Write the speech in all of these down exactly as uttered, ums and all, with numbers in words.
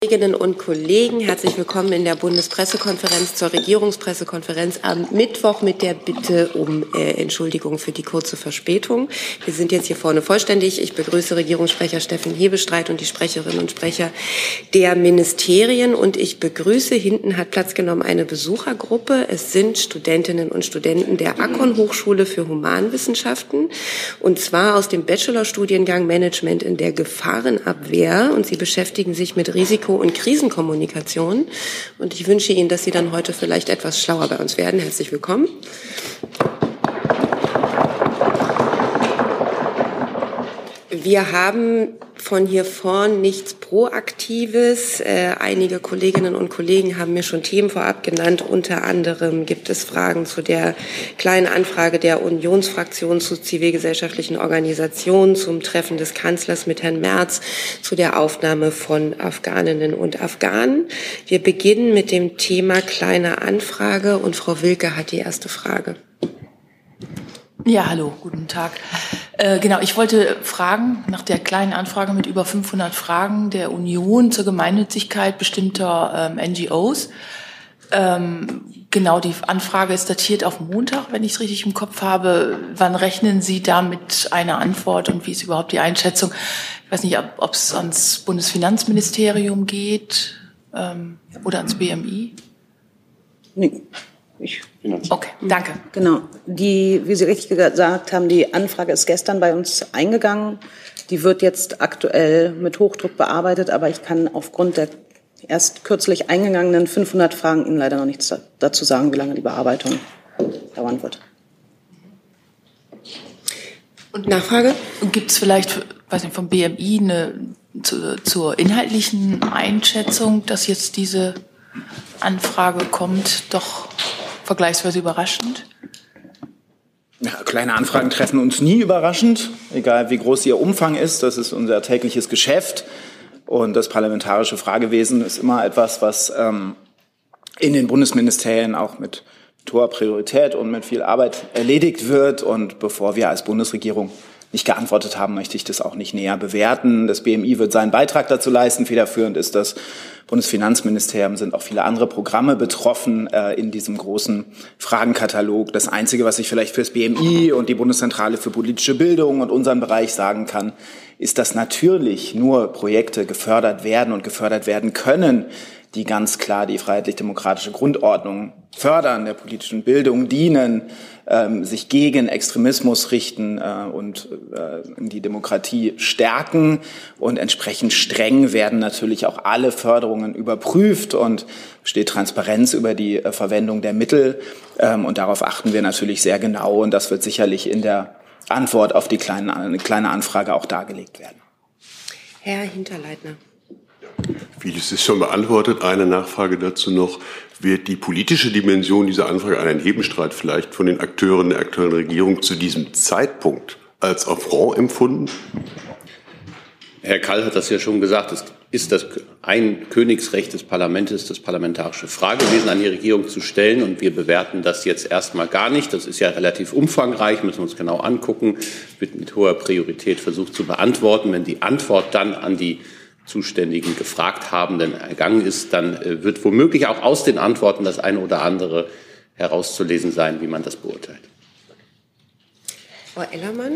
Kolleginnen und Kollegen, herzlich willkommen in der Bundespressekonferenz zur Regierungspressekonferenz am Mittwoch mit der Bitte um äh, Entschuldigung für die kurze Verspätung. Wir sind jetzt hier vorne vollständig. Ich begrüße Regierungssprecher Steffen Hebestreit und die Sprecherinnen und Sprecher der Ministerien. Und ich begrüße, hinten hat Platz genommen eine Besuchergruppe. Es sind Studentinnen und Studenten der Akkon Hochschule für Humanwissenschaften und zwar aus dem Bachelorstudiengang Management in der Gefahrenabwehr. Und sie beschäftigen sich mit Risiko- und Krisenkommunikation. Und ich wünsche Ihnen, dass Sie dann heute vielleicht etwas schlauer bei uns werden. Herzlich willkommen. Wir haben von hier vorn nichts Proaktives. Äh, einige Kolleginnen und Kollegen haben mir schon Themen vorab genannt. Unter anderem gibt es Fragen zu der kleinen Anfrage der Unionsfraktion zu zivilgesellschaftlichen Organisationen, zum Treffen des Kanzlers mit Herrn Merz, zu der Aufnahme von Afghaninnen und Afghanen. Wir beginnen mit dem Thema kleine Anfrage und Frau Wilke hat die erste Frage. Ja, hallo, guten Tag. Äh, genau, ich wollte fragen nach der kleinen Anfrage mit über fünfhundert Fragen der Union zur Gemeinnützigkeit bestimmter ähm, N G Os. Ähm, genau, die Anfrage ist datiert auf Montag, wenn ich es richtig im Kopf habe. Wann rechnen Sie da mit einer Antwort und wie ist überhaupt die Einschätzung? Ich weiß nicht, ob es ans Bundesfinanzministerium geht ähm, oder ans B M I? Nee. Ich. Okay, danke. Genau. Die, wie Sie richtig gesagt haben, die Anfrage ist gestern bei uns eingegangen. Die wird jetzt aktuell mit Hochdruck bearbeitet, aber ich kann aufgrund der erst kürzlich eingegangenen fünfhundert Fragen Ihnen leider noch nichts dazu sagen, wie lange die Bearbeitung dauern wird. Und Nachfrage? Und gibt es vielleicht, weiß nicht, vom B M I eine zu, zur inhaltlichen Einschätzung, dass jetzt diese Anfrage kommt, doch vergleichsweise überraschend? Ja, kleine Anfragen treffen uns nie überraschend, egal wie groß ihr Umfang ist. Das ist unser tägliches Geschäft. Und das parlamentarische Fragewesen ist immer etwas, was ähm, in den Bundesministerien auch mit hoher Priorität und mit viel Arbeit erledigt wird. Und bevor wir als Bundesregierung nicht geantwortet haben, möchte ich das auch nicht näher bewerten. Das B M I wird seinen Beitrag dazu leisten. Federführend ist das Bundesfinanzministerium, sind auch viele andere Programme betroffen äh, in diesem großen Fragenkatalog. Das Einzige, was ich vielleicht für das B M I und die Bundeszentrale für politische Bildung und unseren Bereich sagen kann, ist, dass natürlich nur Projekte gefördert werden und gefördert werden können, die ganz klar die freiheitlich-demokratische Grundordnung fördern, der politischen Bildung dienen, ähm, sich gegen Extremismus richten äh, und äh, die Demokratie stärken. Und entsprechend streng werden natürlich auch alle Förderungen überprüft und besteht Transparenz über die äh, Verwendung der Mittel. Ähm, und darauf achten wir natürlich sehr genau. Und das wird sicherlich in der Antwort auf die kleine, eine kleine Anfrage auch dargelegt werden. Herr Hinterleitner. Vieles ist schon beantwortet. Eine Nachfrage dazu noch. Wird die politische Dimension dieser Anfrage, einen Hebenstreit vielleicht von den Akteuren der aktuellen Regierung zu diesem Zeitpunkt als Affront empfunden? Herr Kall hat das ja schon gesagt. Es ist das ein Königsrecht des Parlaments, das parlamentarische Fragewesen an die Regierung zu stellen. Und wir bewerten das jetzt erstmal gar nicht. Das ist ja relativ umfangreich, müssen wir uns genau angucken. Wird mit hoher Priorität versucht zu beantworten. Wenn die Antwort dann an die Zuständigen gefragt haben, denn ergangen ist, dann wird womöglich auch aus den Antworten das eine oder andere herauszulesen sein, wie man das beurteilt. Frau Ellermann.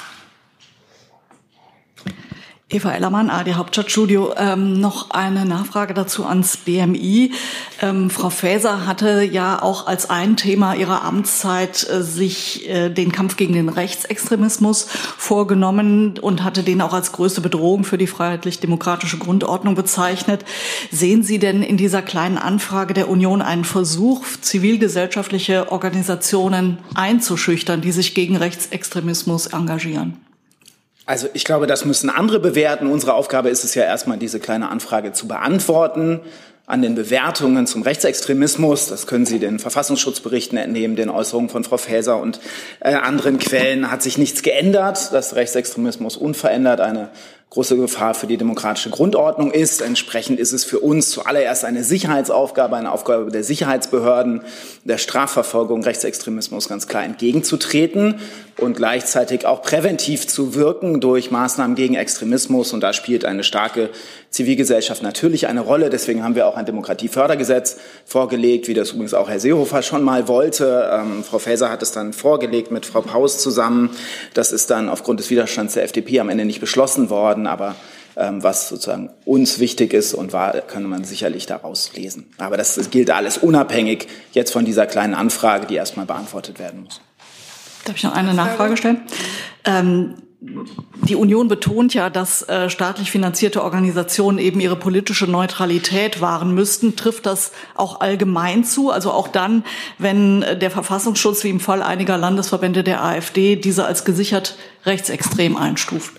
Eva Ellermann, A R D Hauptstadtstudio. Ähm, noch eine Nachfrage dazu ans B M I. Ähm, Frau Faeser hatte ja auch als ein Thema ihrer Amtszeit äh, sich äh, den Kampf gegen den Rechtsextremismus vorgenommen und hatte den auch als größte Bedrohung für die freiheitlich-demokratische Grundordnung bezeichnet. Sehen Sie denn in dieser kleinen Anfrage der Union einen Versuch, zivilgesellschaftliche Organisationen einzuschüchtern, die sich gegen Rechtsextremismus engagieren? Also ich glaube, das müssen andere bewerten. Unsere Aufgabe ist es ja erstmal, diese kleine Anfrage zu beantworten. An den Bewertungen zum Rechtsextremismus, das können Sie den Verfassungsschutzberichten entnehmen, den Äußerungen von Frau Faeser und äh, anderen Quellen, hat sich nichts geändert. Dass Rechtsextremismus unverändert eine große Gefahr für die demokratische Grundordnung ist. Entsprechend ist es für uns zuallererst eine Sicherheitsaufgabe, eine Aufgabe der Sicherheitsbehörden, der Strafverfolgung Rechtsextremismus ganz klar entgegenzutreten und gleichzeitig auch präventiv zu wirken durch Maßnahmen gegen Extremismus. Und da spielt eine starke Zivilgesellschaft natürlich eine Rolle. Deswegen haben wir auch ein Demokratiefördergesetz vorgelegt, wie das übrigens auch Herr Seehofer schon mal wollte. Ähm, Frau Faeser hat es dann vorgelegt mit Frau Paus zusammen. Das ist dann aufgrund des Widerstands der F D P am Ende nicht beschlossen worden. Aber ähm, was sozusagen uns wichtig ist und war, kann man sicherlich daraus lesen. Aber das, das gilt alles unabhängig jetzt von dieser kleinen Anfrage, die erstmal beantwortet werden muss. Darf ich noch eine Nachfrage stellen? Ähm, die Union betont ja, dass äh, staatlich finanzierte Organisationen eben ihre politische Neutralität wahren müssten. Trifft das auch allgemein zu? Also auch dann, wenn äh, der Verfassungsschutz wie im Fall einiger Landesverbände der AfD diese als gesichert rechtsextrem einstuft?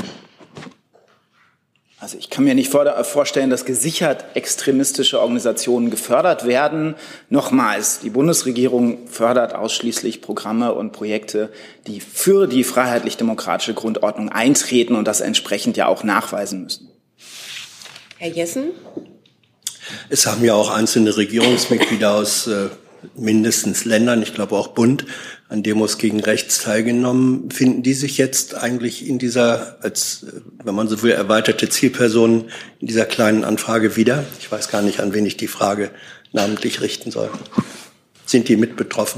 Also ich kann mir nicht vorstellen, dass gesichert extremistische Organisationen gefördert werden. Nochmals, die Bundesregierung fördert ausschließlich Programme und Projekte, die für die freiheitlich-demokratische Grundordnung eintreten und das entsprechend ja auch nachweisen müssen. Herr Jessen? Es haben ja auch einzelne Regierungsmitglieder aus äh, mindestens Ländern, ich glaube auch Bund, an Demos gegen rechts teilgenommen. Finden die sich jetzt eigentlich in dieser, als, wenn man so will, erweiterte Zielperson in dieser kleinen Anfrage wieder? Ich weiß gar nicht, an wen ich die Frage namentlich richten soll. Sind die mit betroffen?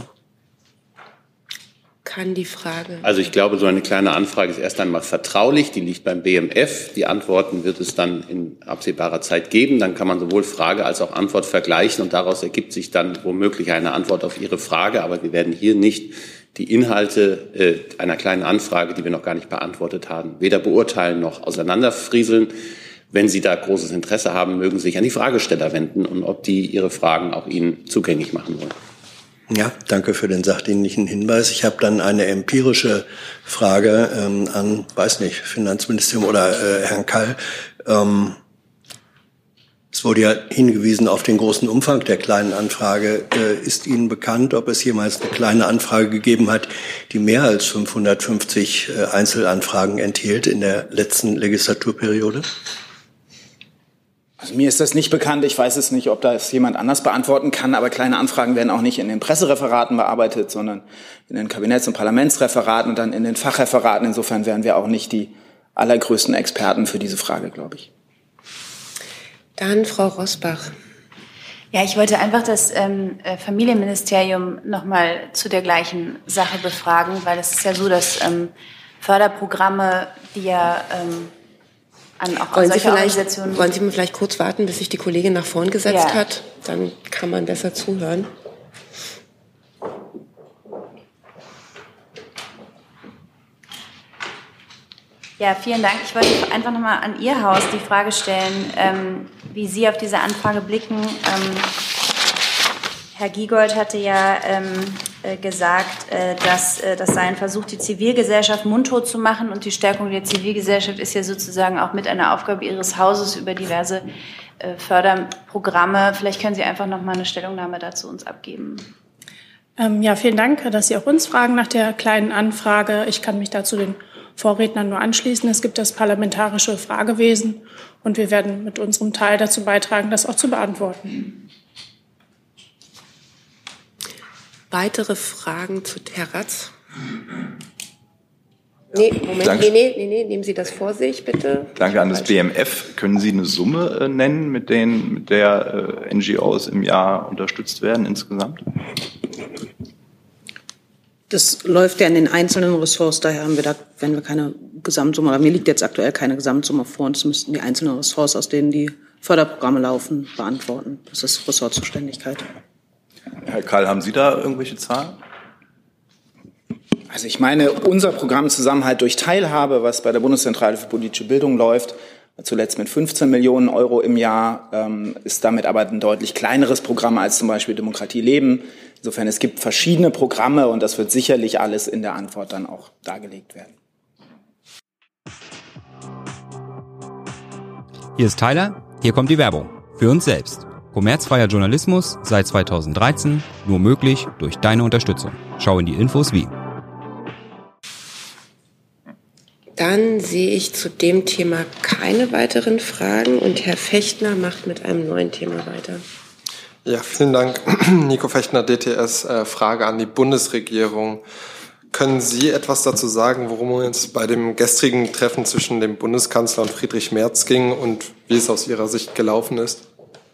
Kann die Frage. Also ich glaube, so eine kleine Anfrage ist erst einmal vertraulich. Die liegt beim B M F. Die Antworten wird es dann in absehbarer Zeit geben. Dann kann man sowohl Frage als auch Antwort vergleichen und daraus ergibt sich dann womöglich eine Antwort auf Ihre Frage. Aber wir werden hier nicht die Inhalte äh, einer kleinen Anfrage, die wir noch gar nicht beantwortet haben, weder beurteilen noch auseinanderfrieseln. Wenn Sie da großes Interesse haben, mögen Sie sich an die Fragesteller wenden und ob die Ihre Fragen auch Ihnen zugänglich machen wollen. Ja, danke für den sachdienlichen Hinweis. Ich habe dann eine empirische Frage ähm, an, weiß nicht, Finanzministerium oder äh, Herrn Kall. Ähm, es wurde ja hingewiesen auf den großen Umfang der kleinen Anfrage. Äh, ist Ihnen bekannt, ob es jemals eine kleine Anfrage gegeben hat, die mehr als fünfhundertfünfzig äh, Einzelanfragen enthielt in der letzten Legislaturperiode? Also mir ist das nicht bekannt. Ich weiß es nicht, ob das jemand anders beantworten kann. Aber kleine Anfragen werden auch nicht in den Pressereferaten bearbeitet, sondern in den Kabinetts- und Parlamentsreferaten und dann in den Fachreferaten. Insofern wären wir auch nicht die allergrößten Experten für diese Frage, glaube ich. Dann Frau Rosbach. Ja, ich wollte einfach das ähm, Familienministerium noch mal zu der gleichen Sache befragen, weil es ist ja so, dass ähm, Förderprogramme, die ja ähm, an auch wollen solche Sie vielleicht, Organisationen... Wollen Sie mal vielleicht kurz warten, bis sich die Kollegin nach vorn gesetzt Ja. hat? Dann kann man besser zuhören. Ja, vielen Dank. Ich wollte einfach noch mal an Ihr Haus die Frage stellen, ähm, wie Sie auf diese Anfrage blicken. Ähm, Herr Giegold hatte ja ähm, äh, gesagt, äh, dass äh, das sei ein Versuch, die Zivilgesellschaft mundtot zu machen. Und die Stärkung der Zivilgesellschaft ist ja sozusagen auch mit einer Aufgabe Ihres Hauses über diverse äh, Förderprogramme. Vielleicht können Sie einfach noch mal eine Stellungnahme dazu uns abgeben. Ähm, ja, vielen Dank, dass Sie auch uns fragen nach der kleinen Anfrage. Ich kann mich dazu den Vorrednern nur anschließen. Es gibt das parlamentarische Fragewesen und wir werden mit unserem Teil dazu beitragen, das auch zu beantworten. Weitere Fragen zu Herr Ratz? Nee, Moment, Danke. nee, nee, nee, nee, nehmen Sie das vor sich, bitte. Danke an das B M F. Können Sie eine Summe äh, nennen, mit, denen, mit der äh, N G Os im Jahr unterstützt werden insgesamt? Das läuft ja in den einzelnen Ressorts, daher haben wir da, wenn wir keine Gesamtsumme, aber mir liegt jetzt aktuell keine Gesamtsumme vor, und das müssten die einzelnen Ressorts, aus denen die Förderprogramme laufen, beantworten. Das ist Ressortzuständigkeit. Herr Kall, haben Sie da irgendwelche Zahlen? Also ich meine, unser Programm Zusammenhalt durch Teilhabe, was bei der Bundeszentrale für politische Bildung läuft, zuletzt mit fünfzehn Millionen Euro im Jahr, ähm, ist damit aber ein deutlich kleineres Programm als zum Beispiel Demokratie leben. Insofern, es gibt verschiedene Programme und das wird sicherlich alles in der Antwort dann auch dargelegt werden. Hier ist Tyler, hier kommt die Werbung. Für uns selbst. Kommerzfreier Journalismus seit zweitausenddreizehn, nur möglich durch deine Unterstützung. Schau in die Infos wie. Dann sehe ich zu dem Thema keine weiteren Fragen und Herr Fechtner macht mit einem neuen Thema weiter. Ja, vielen Dank. Nico Fechtner, D T S. Äh, Frage an die Bundesregierung. Können Sie etwas dazu sagen, worum es bei dem gestrigen Treffen zwischen dem Bundeskanzler und Friedrich Merz ging und wie es aus Ihrer Sicht gelaufen ist?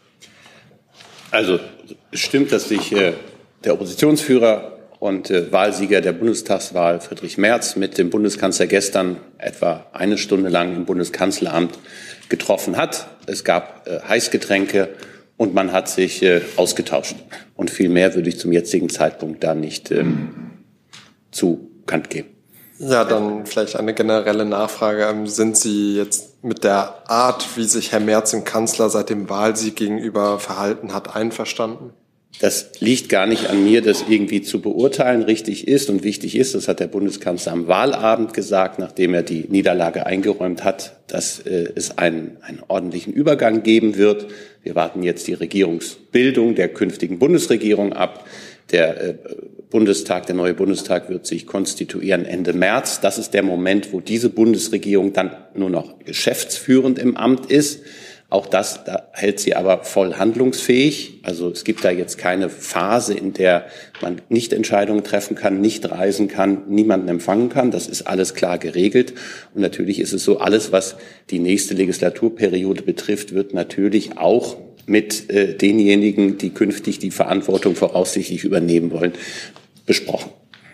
Also es stimmt, dass sich äh, der Oppositionsführer und äh, Wahlsieger der Bundestagswahl Friedrich Merz mit dem Bundeskanzler gestern etwa eine Stunde lang im Bundeskanzleramt getroffen hat. Es gab äh, Heißgetränke und man hat sich äh, ausgetauscht. Und viel mehr würde ich zum jetzigen Zeitpunkt da nicht ähm, zu Kant geben. Ja, dann vielleicht eine generelle Nachfrage. Sind Sie jetzt mit der Art, wie sich Herr Merz dem Kanzler seit dem Wahlsieg gegenüber verhalten hat, einverstanden? Das liegt gar nicht an mir, das irgendwie zu beurteilen. Richtig ist und wichtig ist, das hat der Bundeskanzler am Wahlabend gesagt, nachdem er die Niederlage eingeräumt hat, dass äh, es einen, einen ordentlichen Übergang geben wird. Wir warten jetzt die Regierungsbildung der künftigen Bundesregierung ab. Der äh, Bundestag, der neue Bundestag wird sich konstituieren Ende März. Das ist der Moment, wo diese Bundesregierung dann nur noch geschäftsführend im Amt ist. Auch das, da hält sie aber voll handlungsfähig. Also es gibt da jetzt keine Phase, in der man nicht Entscheidungen treffen kann, nicht reisen kann, niemanden empfangen kann. Das ist alles klar geregelt. Und natürlich ist es so, alles, was die nächste Legislaturperiode betrifft, wird natürlich auch mit äh, denjenigen, die künftig die Verantwortung voraussichtlich übernehmen wollen, besprochen.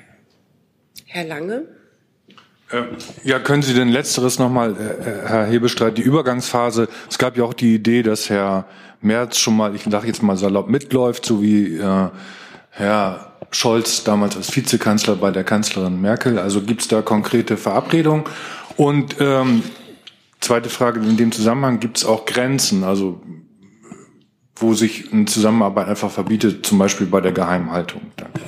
Herr Lange? Ja, können Sie denn Letzteres nochmal, äh, Herr Hebestreit, die Übergangsphase, es gab ja auch die Idee, dass Herr Merz schon mal, ich sage jetzt mal salopp, mitläuft, so wie äh, Herr Scholz damals als Vizekanzler bei der Kanzlerin Merkel. Also gibt es da konkrete Verabredungen? Und ähm, zweite Frage in dem Zusammenhang, gibt es auch Grenzen, also wo sich eine Zusammenarbeit einfach verbietet, zum Beispiel bei der Geheimhaltung? Danke.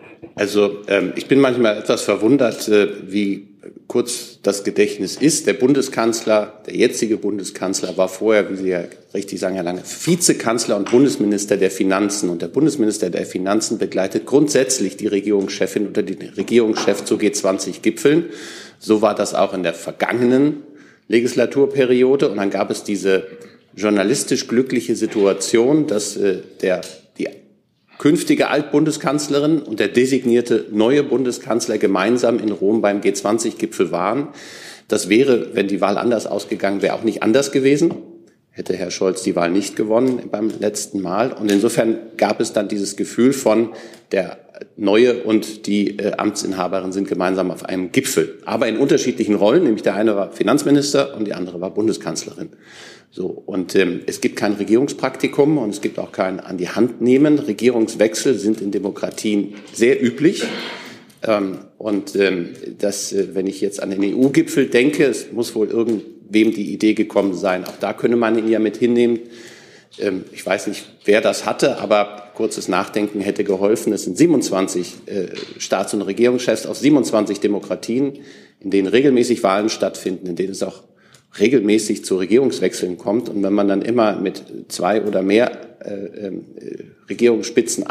Also ähm, ich bin manchmal etwas verwundert, äh, wie kurz das Gedächtnis ist. Der Bundeskanzler, der jetzige Bundeskanzler, war vorher, wie Sie ja richtig sagen, Herr Lange, Vizekanzler und Bundesminister der Finanzen. Und der Bundesminister der Finanzen begleitet grundsätzlich die Regierungschefin oder den Regierungschef zu G zwanzig Gipfeln. So war das auch in der vergangenen Legislaturperiode. Und dann gab es diese journalistisch glückliche Situation, dass äh, der die künftige Altbundeskanzlerin und der designierte neue Bundeskanzler gemeinsam in Rom beim G zwanzig Gipfel waren. Das wäre, wenn die Wahl anders ausgegangen wäre, auch nicht anders gewesen. Hätte Herr Scholz die Wahl nicht gewonnen beim letzten Mal. Und insofern gab es dann dieses Gefühl von, der Neue und die äh, Amtsinhaberin sind gemeinsam auf einem Gipfel. Aber in unterschiedlichen Rollen, nämlich der eine war Finanzminister und die andere war Bundeskanzlerin. So, und ähm, es gibt kein Regierungspraktikum und es gibt auch kein an die Hand nehmen. Regierungswechsel sind in Demokratien sehr üblich. Ähm, und ähm, das, äh, wenn ich jetzt an den E U-Gipfel denke, es muss wohl irgendwem die Idee gekommen sein, auch da könne man ihn ja mit hinnehmen. Ähm, ich weiß nicht, wer das hatte, aber kurzes Nachdenken hätte geholfen. Es sind siebenundzwanzig äh, Staats- und Regierungschefs aus siebenundzwanzig Demokratien, in denen regelmäßig Wahlen stattfinden, in denen es auch regelmäßig zu Regierungswechseln kommt. Und wenn man dann immer mit zwei oder mehr äh, äh, Regierungsspitzen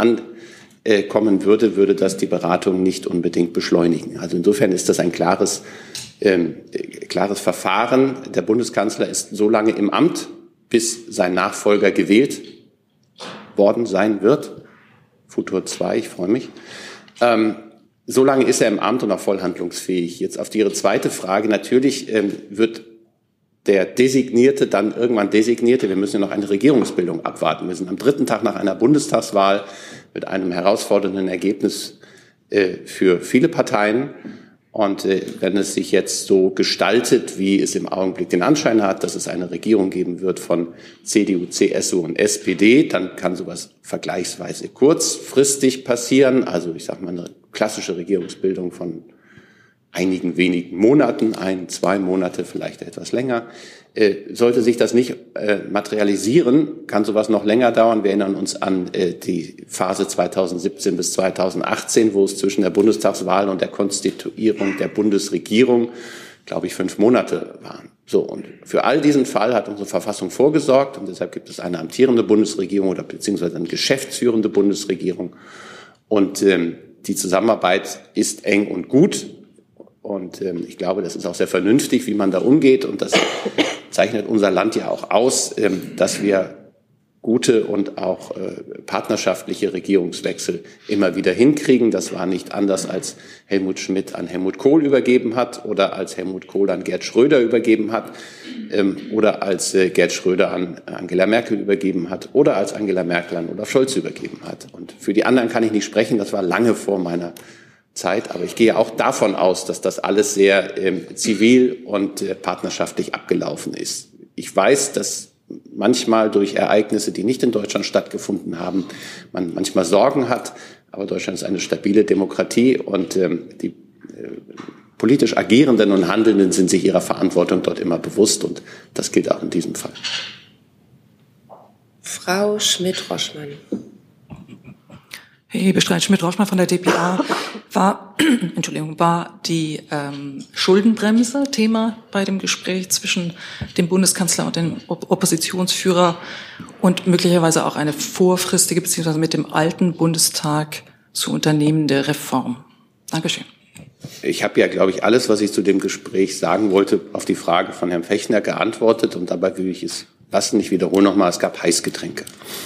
ankommen würde, würde das die Beratung nicht unbedingt beschleunigen. Also insofern ist das ein klares, ähm, klares Verfahren. Der Bundeskanzler ist so lange im Amt, bis sein Nachfolger gewählt worden sein wird. Futur zwei, ich freue mich. Ähm, so lange ist er im Amt und auch voll handlungsfähig. Jetzt auf Ihre zweite Frage. Natürlich ähm, wird der Designierte dann irgendwann Designierte. Wir müssen ja noch eine Regierungsbildung abwarten. Wir sind am dritten Tag nach einer Bundestagswahl mit einem herausfordernden Ergebnis äh, für viele Parteien. Und äh, wenn es sich jetzt so gestaltet, wie es im Augenblick den Anschein hat, dass es eine Regierung geben wird von C D U, C S U und S P D, dann kann sowas vergleichsweise kurzfristig passieren. Also ich sage mal eine klassische Regierungsbildung von einigen wenigen Monaten, ein, zwei Monate, vielleicht etwas länger. Äh, sollte sich das nicht äh, materialisieren, kann sowas noch länger dauern. Wir erinnern uns an äh, die Phase zweitausendsiebzehn bis zweitausendachtzehn, wo es zwischen der Bundestagswahl und der Konstituierung der Bundesregierung, glaube ich, fünf Monate waren. So, und für all diesen Fall hat unsere Verfassung vorgesorgt und deshalb gibt es eine amtierende Bundesregierung oder beziehungsweise eine geschäftsführende Bundesregierung. Und ähm, die Zusammenarbeit ist eng und gut. Und ähm, ich glaube, das ist auch sehr vernünftig, wie man da umgeht. Und das zeichnet unser Land ja auch aus, ähm, dass wir gute und auch äh, partnerschaftliche Regierungswechsel immer wieder hinkriegen. Das war nicht anders, als Helmut Schmidt an Helmut Kohl übergeben hat oder als Helmut Kohl an Gerd Schröder übergeben hat ähm, oder als äh, Gerd Schröder an Angela Merkel übergeben hat oder als Angela Merkel an Olaf Scholz übergeben hat. Und für die anderen kann ich nicht sprechen, das war lange vor meiner Zeit, aber ich gehe auch davon aus, dass das alles sehr ähm, zivil und äh, partnerschaftlich abgelaufen ist. Ich weiß, dass manchmal durch Ereignisse, die nicht in Deutschland stattgefunden haben, man manchmal Sorgen hat. Aber Deutschland ist eine stabile Demokratie und ähm, die äh, politisch Agierenden und Handelnden sind sich ihrer Verantwortung dort immer bewusst. Und das gilt auch in diesem Fall. Frau Schmidt-Roschmann. Herr Hebestreit, Schmidt-Roschmann von der D P A. War, Entschuldigung, war die ähm, Schuldenbremse Thema bei dem Gespräch zwischen dem Bundeskanzler und dem Opp- Oppositionsführer und möglicherweise auch eine vorfristige beziehungsweise mit dem alten Bundestag zu unternehmende Reform? Dankeschön. Ich habe ja, glaube ich, alles, was ich zu dem Gespräch sagen wollte, auf die Frage von Herrn Fechner geantwortet. Und dabei will ich es lassen. Ich wiederhole nochmal, es gab Heißgetränke.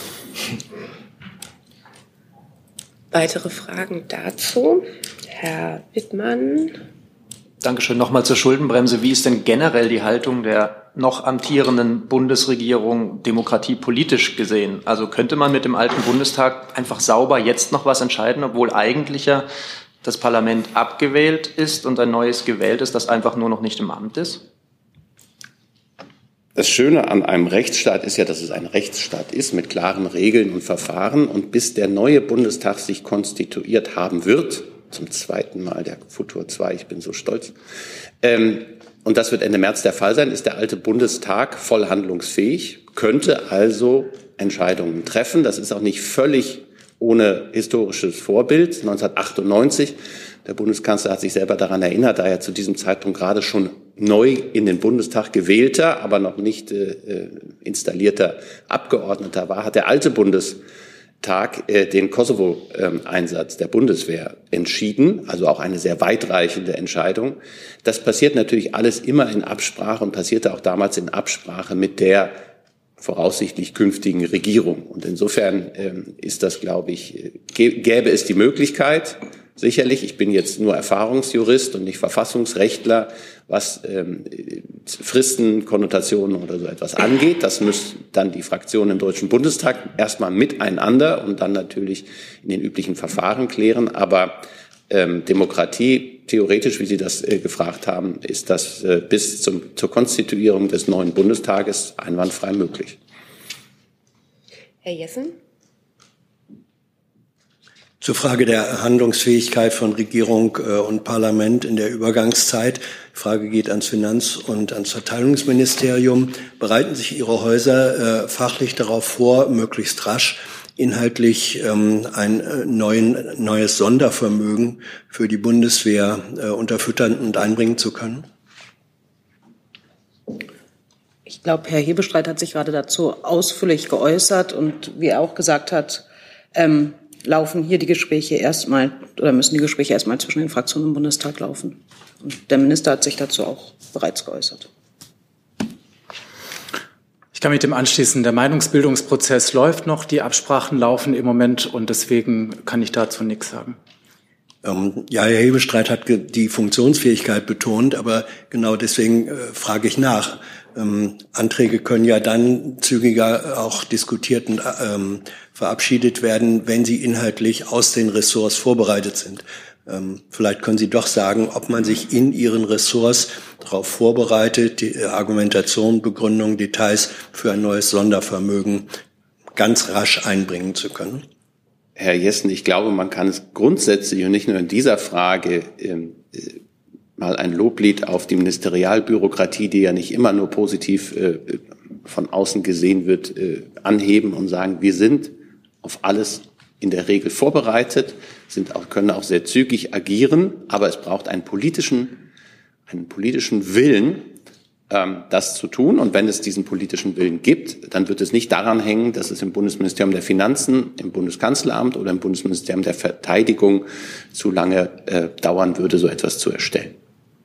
Weitere Fragen dazu? Herr Wittmann. Dankeschön. Nochmal zur Schuldenbremse. Wie ist denn generell die Haltung der noch amtierenden Bundesregierung demokratiepolitisch gesehen? Also könnte man mit dem alten Bundestag einfach sauber jetzt noch was entscheiden, obwohl eigentlich ja das Parlament abgewählt ist und ein neues gewählt ist, das einfach nur noch nicht im Amt ist? Das Schöne an einem Rechtsstaat ist ja, dass es ein Rechtsstaat ist mit klaren Regeln und Verfahren. Und bis der neue Bundestag sich konstituiert haben wird, zum zweiten Mal der Futur zwei, ich bin so stolz, ähm, und das wird Ende März der Fall sein, ist der alte Bundestag voll handlungsfähig, könnte also Entscheidungen treffen. Das ist auch nicht völlig ohne historisches Vorbild. neunzehnhundertachtundneunzig, der Bundeskanzler hat sich selber daran erinnert, da er zu diesem Zeitpunkt gerade schon neu in den Bundestag gewählter, aber noch nicht äh, installierter Abgeordneter war, hat der alte Bundestag äh, den Kosovo-Einsatz äh, der Bundeswehr entschieden, also auch eine sehr weitreichende Entscheidung. Das passiert natürlich alles immer in Absprache und passierte auch damals in Absprache mit der voraussichtlich künftigen Regierung. Und insofern ähm, ist das, glaube ich, gäbe es die Möglichkeit, sicherlich, ich bin jetzt nur Erfahrungsjurist und nicht Verfassungsrechtler, was ähm, Fristen, Konnotationen oder so etwas angeht. Das müssen dann die Fraktionen im Deutschen Bundestag erstmal miteinander und dann natürlich in den üblichen Verfahren klären. Aber ähm, Demokratie, theoretisch, wie Sie das äh, gefragt haben, ist das äh, bis zum, zur Konstituierung des neuen Bundestages einwandfrei möglich. Herr Jessen? Zur Frage der Handlungsfähigkeit von Regierung und Parlament in der Übergangszeit. Die Frage geht ans Finanz- und ans Verteidigungsministerium. Bereiten sich Ihre Häuser äh, fachlich darauf vor, möglichst rasch inhaltlich ähm, ein äh, neuen, neues Sondervermögen für die Bundeswehr äh, unterfüttern und einbringen zu können? Ich glaube, Herr Hebestreit hat sich gerade dazu ausführlich geäußert und wie er auch gesagt hat, ähm, laufen hier die Gespräche erstmal oder müssen die Gespräche erstmal zwischen den Fraktionen im Bundestag laufen. Und der Minister hat sich dazu auch bereits geäußert. Ich kann mit dem anschließen. Der Meinungsbildungsprozess läuft noch, die Absprachen laufen im Moment und deswegen kann ich dazu nichts sagen. Ähm, ja, Herr Hebestreit hat die Funktionsfähigkeit betont, aber genau deswegen äh, frage ich nach. Ähm, Anträge können ja dann zügiger auch diskutiert und ähm, verabschiedet werden, wenn sie inhaltlich aus den Ressorts vorbereitet sind. Ähm, vielleicht können Sie doch sagen, ob man sich in Ihren Ressorts darauf vorbereitet, die Argumentation, Begründung, Details für ein neues Sondervermögen ganz rasch einbringen zu können. Herr Jessen, ich glaube, man kann es grundsätzlich und nicht nur in dieser Frage äh, mal ein Loblied auf die Ministerialbürokratie, die ja nicht immer nur positiv äh, von außen gesehen wird, äh, anheben und sagen, wir sind auf alles in der Regel vorbereitet, sind auch, können auch sehr zügig agieren, aber es braucht einen politischen, einen politischen Willen, ähm, das zu tun. Und wenn es diesen politischen Willen gibt, dann wird es nicht daran hängen, dass es im Bundesministerium der Finanzen, im Bundeskanzleramt oder im Bundesministerium der Verteidigung zu lange äh, dauern würde, so etwas zu erstellen.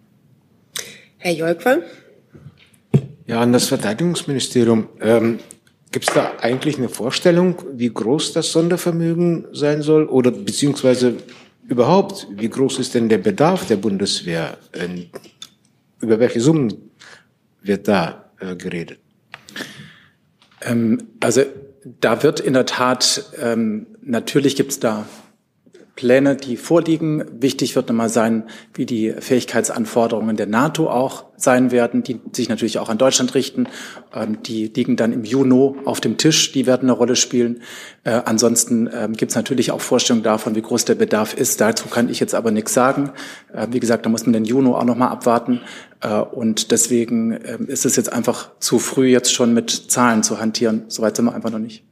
Herr Jolkwa? Ja, an das Verteidigungsministerium. Ähm, Gibt es da eigentlich eine Vorstellung, wie groß das Sondervermögen sein soll? Oder beziehungsweise überhaupt, wie groß ist denn der Bedarf der Bundeswehr? Ähm, über welche Summen wird da äh, geredet? Ähm, also da wird in der Tat, ähm, natürlich gibt es da Pläne, die vorliegen. Wichtig wird nochmal sein, wie die Fähigkeitsanforderungen der NATO auch sein werden, die sich natürlich auch an Deutschland richten. Ähm, die liegen dann im Juni auf dem Tisch, die werden eine Rolle spielen. Äh, ansonsten ähm, gibt es natürlich auch Vorstellungen davon, wie groß der Bedarf ist. Dazu kann ich jetzt aber nichts sagen. Äh, wie gesagt, da muss man den Juni auch nochmal abwarten. Äh, und deswegen äh, ist es jetzt einfach zu früh, jetzt schon mit Zahlen zu hantieren. Soweit sind wir einfach noch nicht.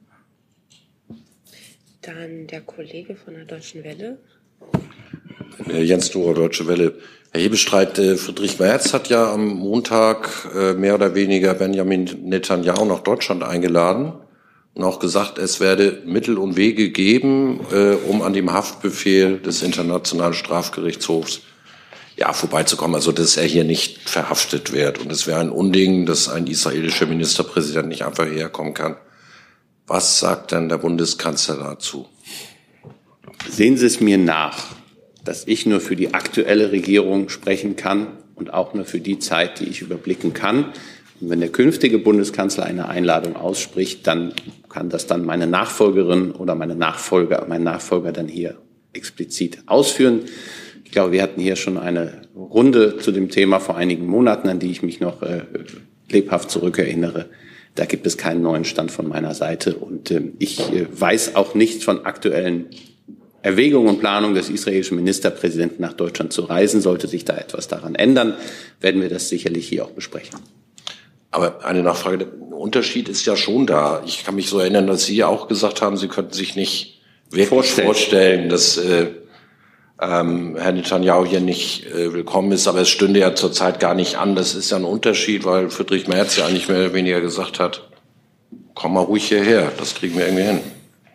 Dann der Kollege von der Deutschen Welle. Jens Dorer, Deutsche Welle. Herr Hebestreit, Friedrich Merz hat ja am Montag mehr oder weniger Benjamin Netanyahu nach Deutschland eingeladen und auch gesagt, es werde Mittel und Wege geben, um an dem Haftbefehl des Internationalen Strafgerichtshofs ja, vorbeizukommen. Also, dass er hier nicht verhaftet wird. Und es wäre ein Unding, dass ein israelischer Ministerpräsident nicht einfach hierher kommen kann. Was sagt denn der Bundeskanzler dazu? Sehen Sie es mir nach, dass ich nur für die aktuelle Regierung sprechen kann und auch nur für die Zeit, die ich überblicken kann. Und wenn der künftige Bundeskanzler eine Einladung ausspricht, dann kann das dann meine Nachfolgerin oder meine Nachfolger, mein Nachfolger dann hier explizit ausführen. Ich glaube, wir hatten hier schon eine Runde zu dem Thema vor einigen Monaten, an die ich mich noch äh, lebhaft zurückerinnere. Da gibt es keinen neuen Stand von meiner Seite. Und äh, ich äh, weiß auch nichts von aktuellen Erwägungen und Planungen des israelischen Ministerpräsidenten, nach Deutschland zu reisen. Sollte sich da etwas daran ändern, werden wir das sicherlich hier auch besprechen. Aber eine Nachfrage, der Unterschied ist ja schon da. Ich kann mich so erinnern, dass Sie auch gesagt haben, Sie könnten sich nicht wirklich vorstellen, vorstellen dass äh, ähm, Herr Netanyahu hier nicht äh, willkommen ist. Aber es stünde ja zurzeit gar nicht an. Das ist ja ein Unterschied, weil Friedrich Merz ja eigentlich mehr oder weniger gesagt hat, komm mal ruhig hierher, das kriegen wir irgendwie hin.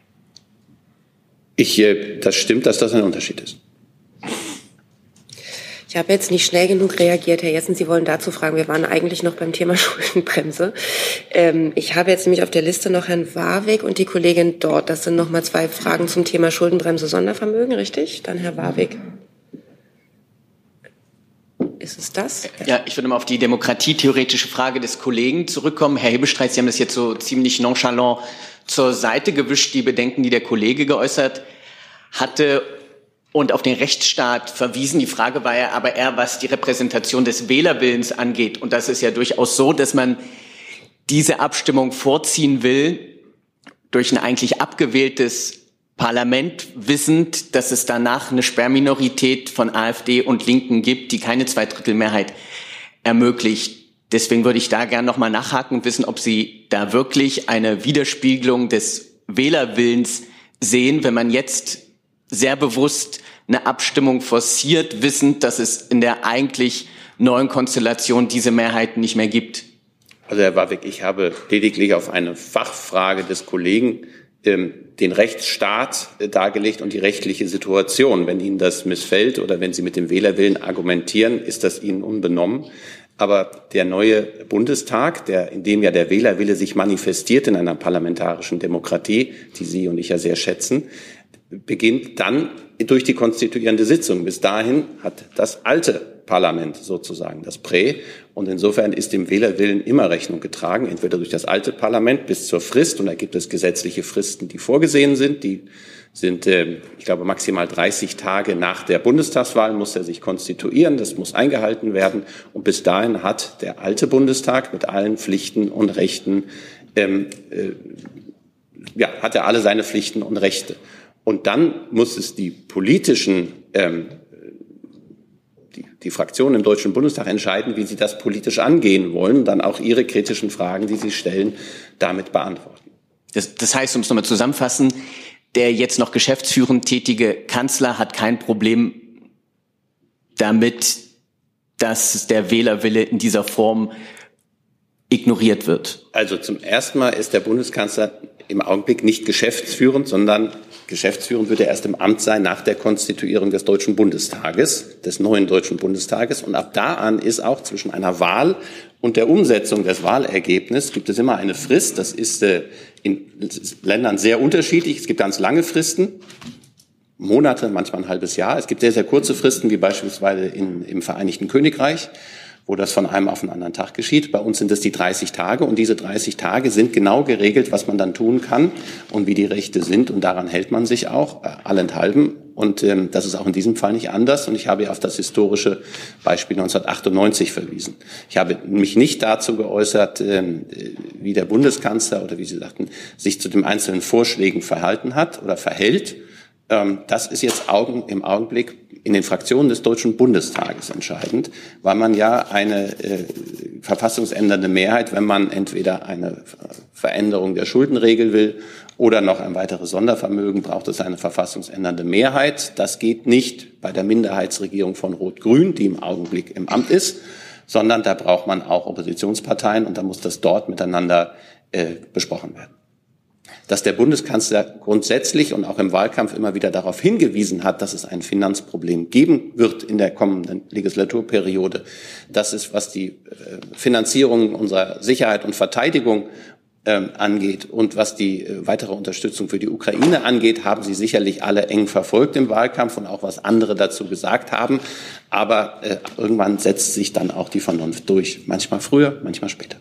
Ich, äh, das stimmt, dass das ein Unterschied ist. Ich habe jetzt nicht schnell genug reagiert, Herr Jessen. Sie wollen dazu fragen. Wir waren eigentlich noch beim Thema Schuldenbremse. Ähm, ich habe jetzt nämlich auf der Liste noch Herrn Warwick und die Kollegin dort. Das sind noch mal zwei Fragen zum Thema Schuldenbremse Sondervermögen, richtig? Dann Herr Warwick. Ist es das? Ja, ich würde mal auf die demokratietheoretische Frage des Kollegen zurückkommen. Herr Hebestreit, Sie haben das jetzt so ziemlich nonchalant zur Seite gewischt, die Bedenken, die der Kollege geäußert hatte, und auf den Rechtsstaat verwiesen. Die Frage war ja aber eher, was die Repräsentation des Wählerwillens angeht. Und das ist ja durchaus so, dass man diese Abstimmung vorziehen will durch ein eigentlich abgewähltes Parlament, wissend, dass es danach eine Sperrminorität von AfD und Linken gibt, die keine Zweidrittelmehrheit ermöglicht. Deswegen würde ich da gerne noch mal nachhaken und wissen, ob Sie da wirklich eine Widerspiegelung des Wählerwillens sehen, wenn man jetzt sehr bewusst eine Abstimmung forciert, wissend, dass es in der eigentlich neuen Konstellation diese Mehrheit nicht mehr gibt. Also Herr Warwick, ich habe lediglich auf eine Fachfrage des Kollegen ähm, den Rechtsstaat äh, dargelegt und die rechtliche Situation. Wenn Ihnen das missfällt oder wenn Sie mit dem Wählerwillen argumentieren, ist das Ihnen unbenommen. Aber der neue Bundestag, der, in dem ja der Wählerwille sich manifestiert in einer parlamentarischen Demokratie, die Sie und ich ja sehr schätzen, beginnt dann durch die konstituierende Sitzung. Bis dahin hat das alte Parlament sozusagen das Prä. Und insofern ist dem Wählerwillen immer Rechnung getragen, entweder durch das alte Parlament bis zur Frist. Und da gibt es gesetzliche Fristen, die vorgesehen sind. Die sind, äh, ich glaube, maximal dreißig Tage nach der Bundestagswahl muss er sich konstituieren. Das muss eingehalten werden. Und bis dahin hat der alte Bundestag mit allen Pflichten und Rechten, ähm, äh, ja, hat er alle seine Pflichten und Rechte. Und dann muss es die politischen, ähm, die, die Fraktionen im Deutschen Bundestag entscheiden, wie sie das politisch angehen wollen, und dann auch ihre kritischen Fragen, die sie stellen, damit beantworten. Das, das heißt, um es nochmal zusammenfassen, der jetzt noch geschäftsführend tätige Kanzler hat kein Problem damit, dass der Wählerwille in dieser Form ignoriert wird. Also zum ersten Mal ist der Bundeskanzler im Augenblick nicht geschäftsführend, sondern geschäftsführend wird er erst im Amt sein nach der Konstituierung des Deutschen Bundestages, des neuen Deutschen Bundestages. Und ab da an ist auch zwischen einer Wahl und der Umsetzung des Wahlergebnisses gibt es immer eine Frist. Das ist äh, in Ländern sehr unterschiedlich. Es gibt ganz lange Fristen, Monate, manchmal ein halbes Jahr. Es gibt sehr, sehr kurze Fristen, wie beispielsweise in, im Vereinigten Königreich, wo das von einem auf den anderen Tag geschieht. Bei uns sind es die dreißig Tage und diese dreißig Tage sind genau geregelt, was man dann tun kann und wie die Rechte sind und daran hält man sich auch, äh, allenthalben. Und ähm, das ist auch in diesem Fall nicht anders und ich habe auf das historische Beispiel neunzehnhundertachtundneunzig verwiesen. Ich habe mich nicht dazu geäußert, ähm, wie der Bundeskanzler oder wie Sie sagten, sich zu den einzelnen Vorschlägen verhalten hat oder verhält. Ähm, das ist jetzt Augen, im Augenblick in den Fraktionen des Deutschen Bundestages entscheidend, weil man ja eine äh, verfassungsändernde Mehrheit, wenn man entweder eine Veränderung der Schuldenregel will oder noch ein weiteres Sondervermögen, braucht es eine verfassungsändernde Mehrheit. Das geht nicht bei der Minderheitsregierung von Rot-Grün, die im Augenblick im Amt ist, sondern da braucht man auch Oppositionsparteien und da muss das dort miteinander äh, besprochen werden. Dass der Bundeskanzler grundsätzlich und auch im Wahlkampf immer wieder darauf hingewiesen hat, dass es ein Finanzproblem geben wird in der kommenden Legislaturperiode. Das ist, was die Finanzierung unserer Sicherheit und Verteidigung ähm, angeht und was die äh, weitere Unterstützung für die Ukraine angeht, haben Sie sicherlich alle eng verfolgt im Wahlkampf und auch was andere dazu gesagt haben. Aber äh, irgendwann setzt sich dann auch die Vernunft durch. Manchmal früher, manchmal später.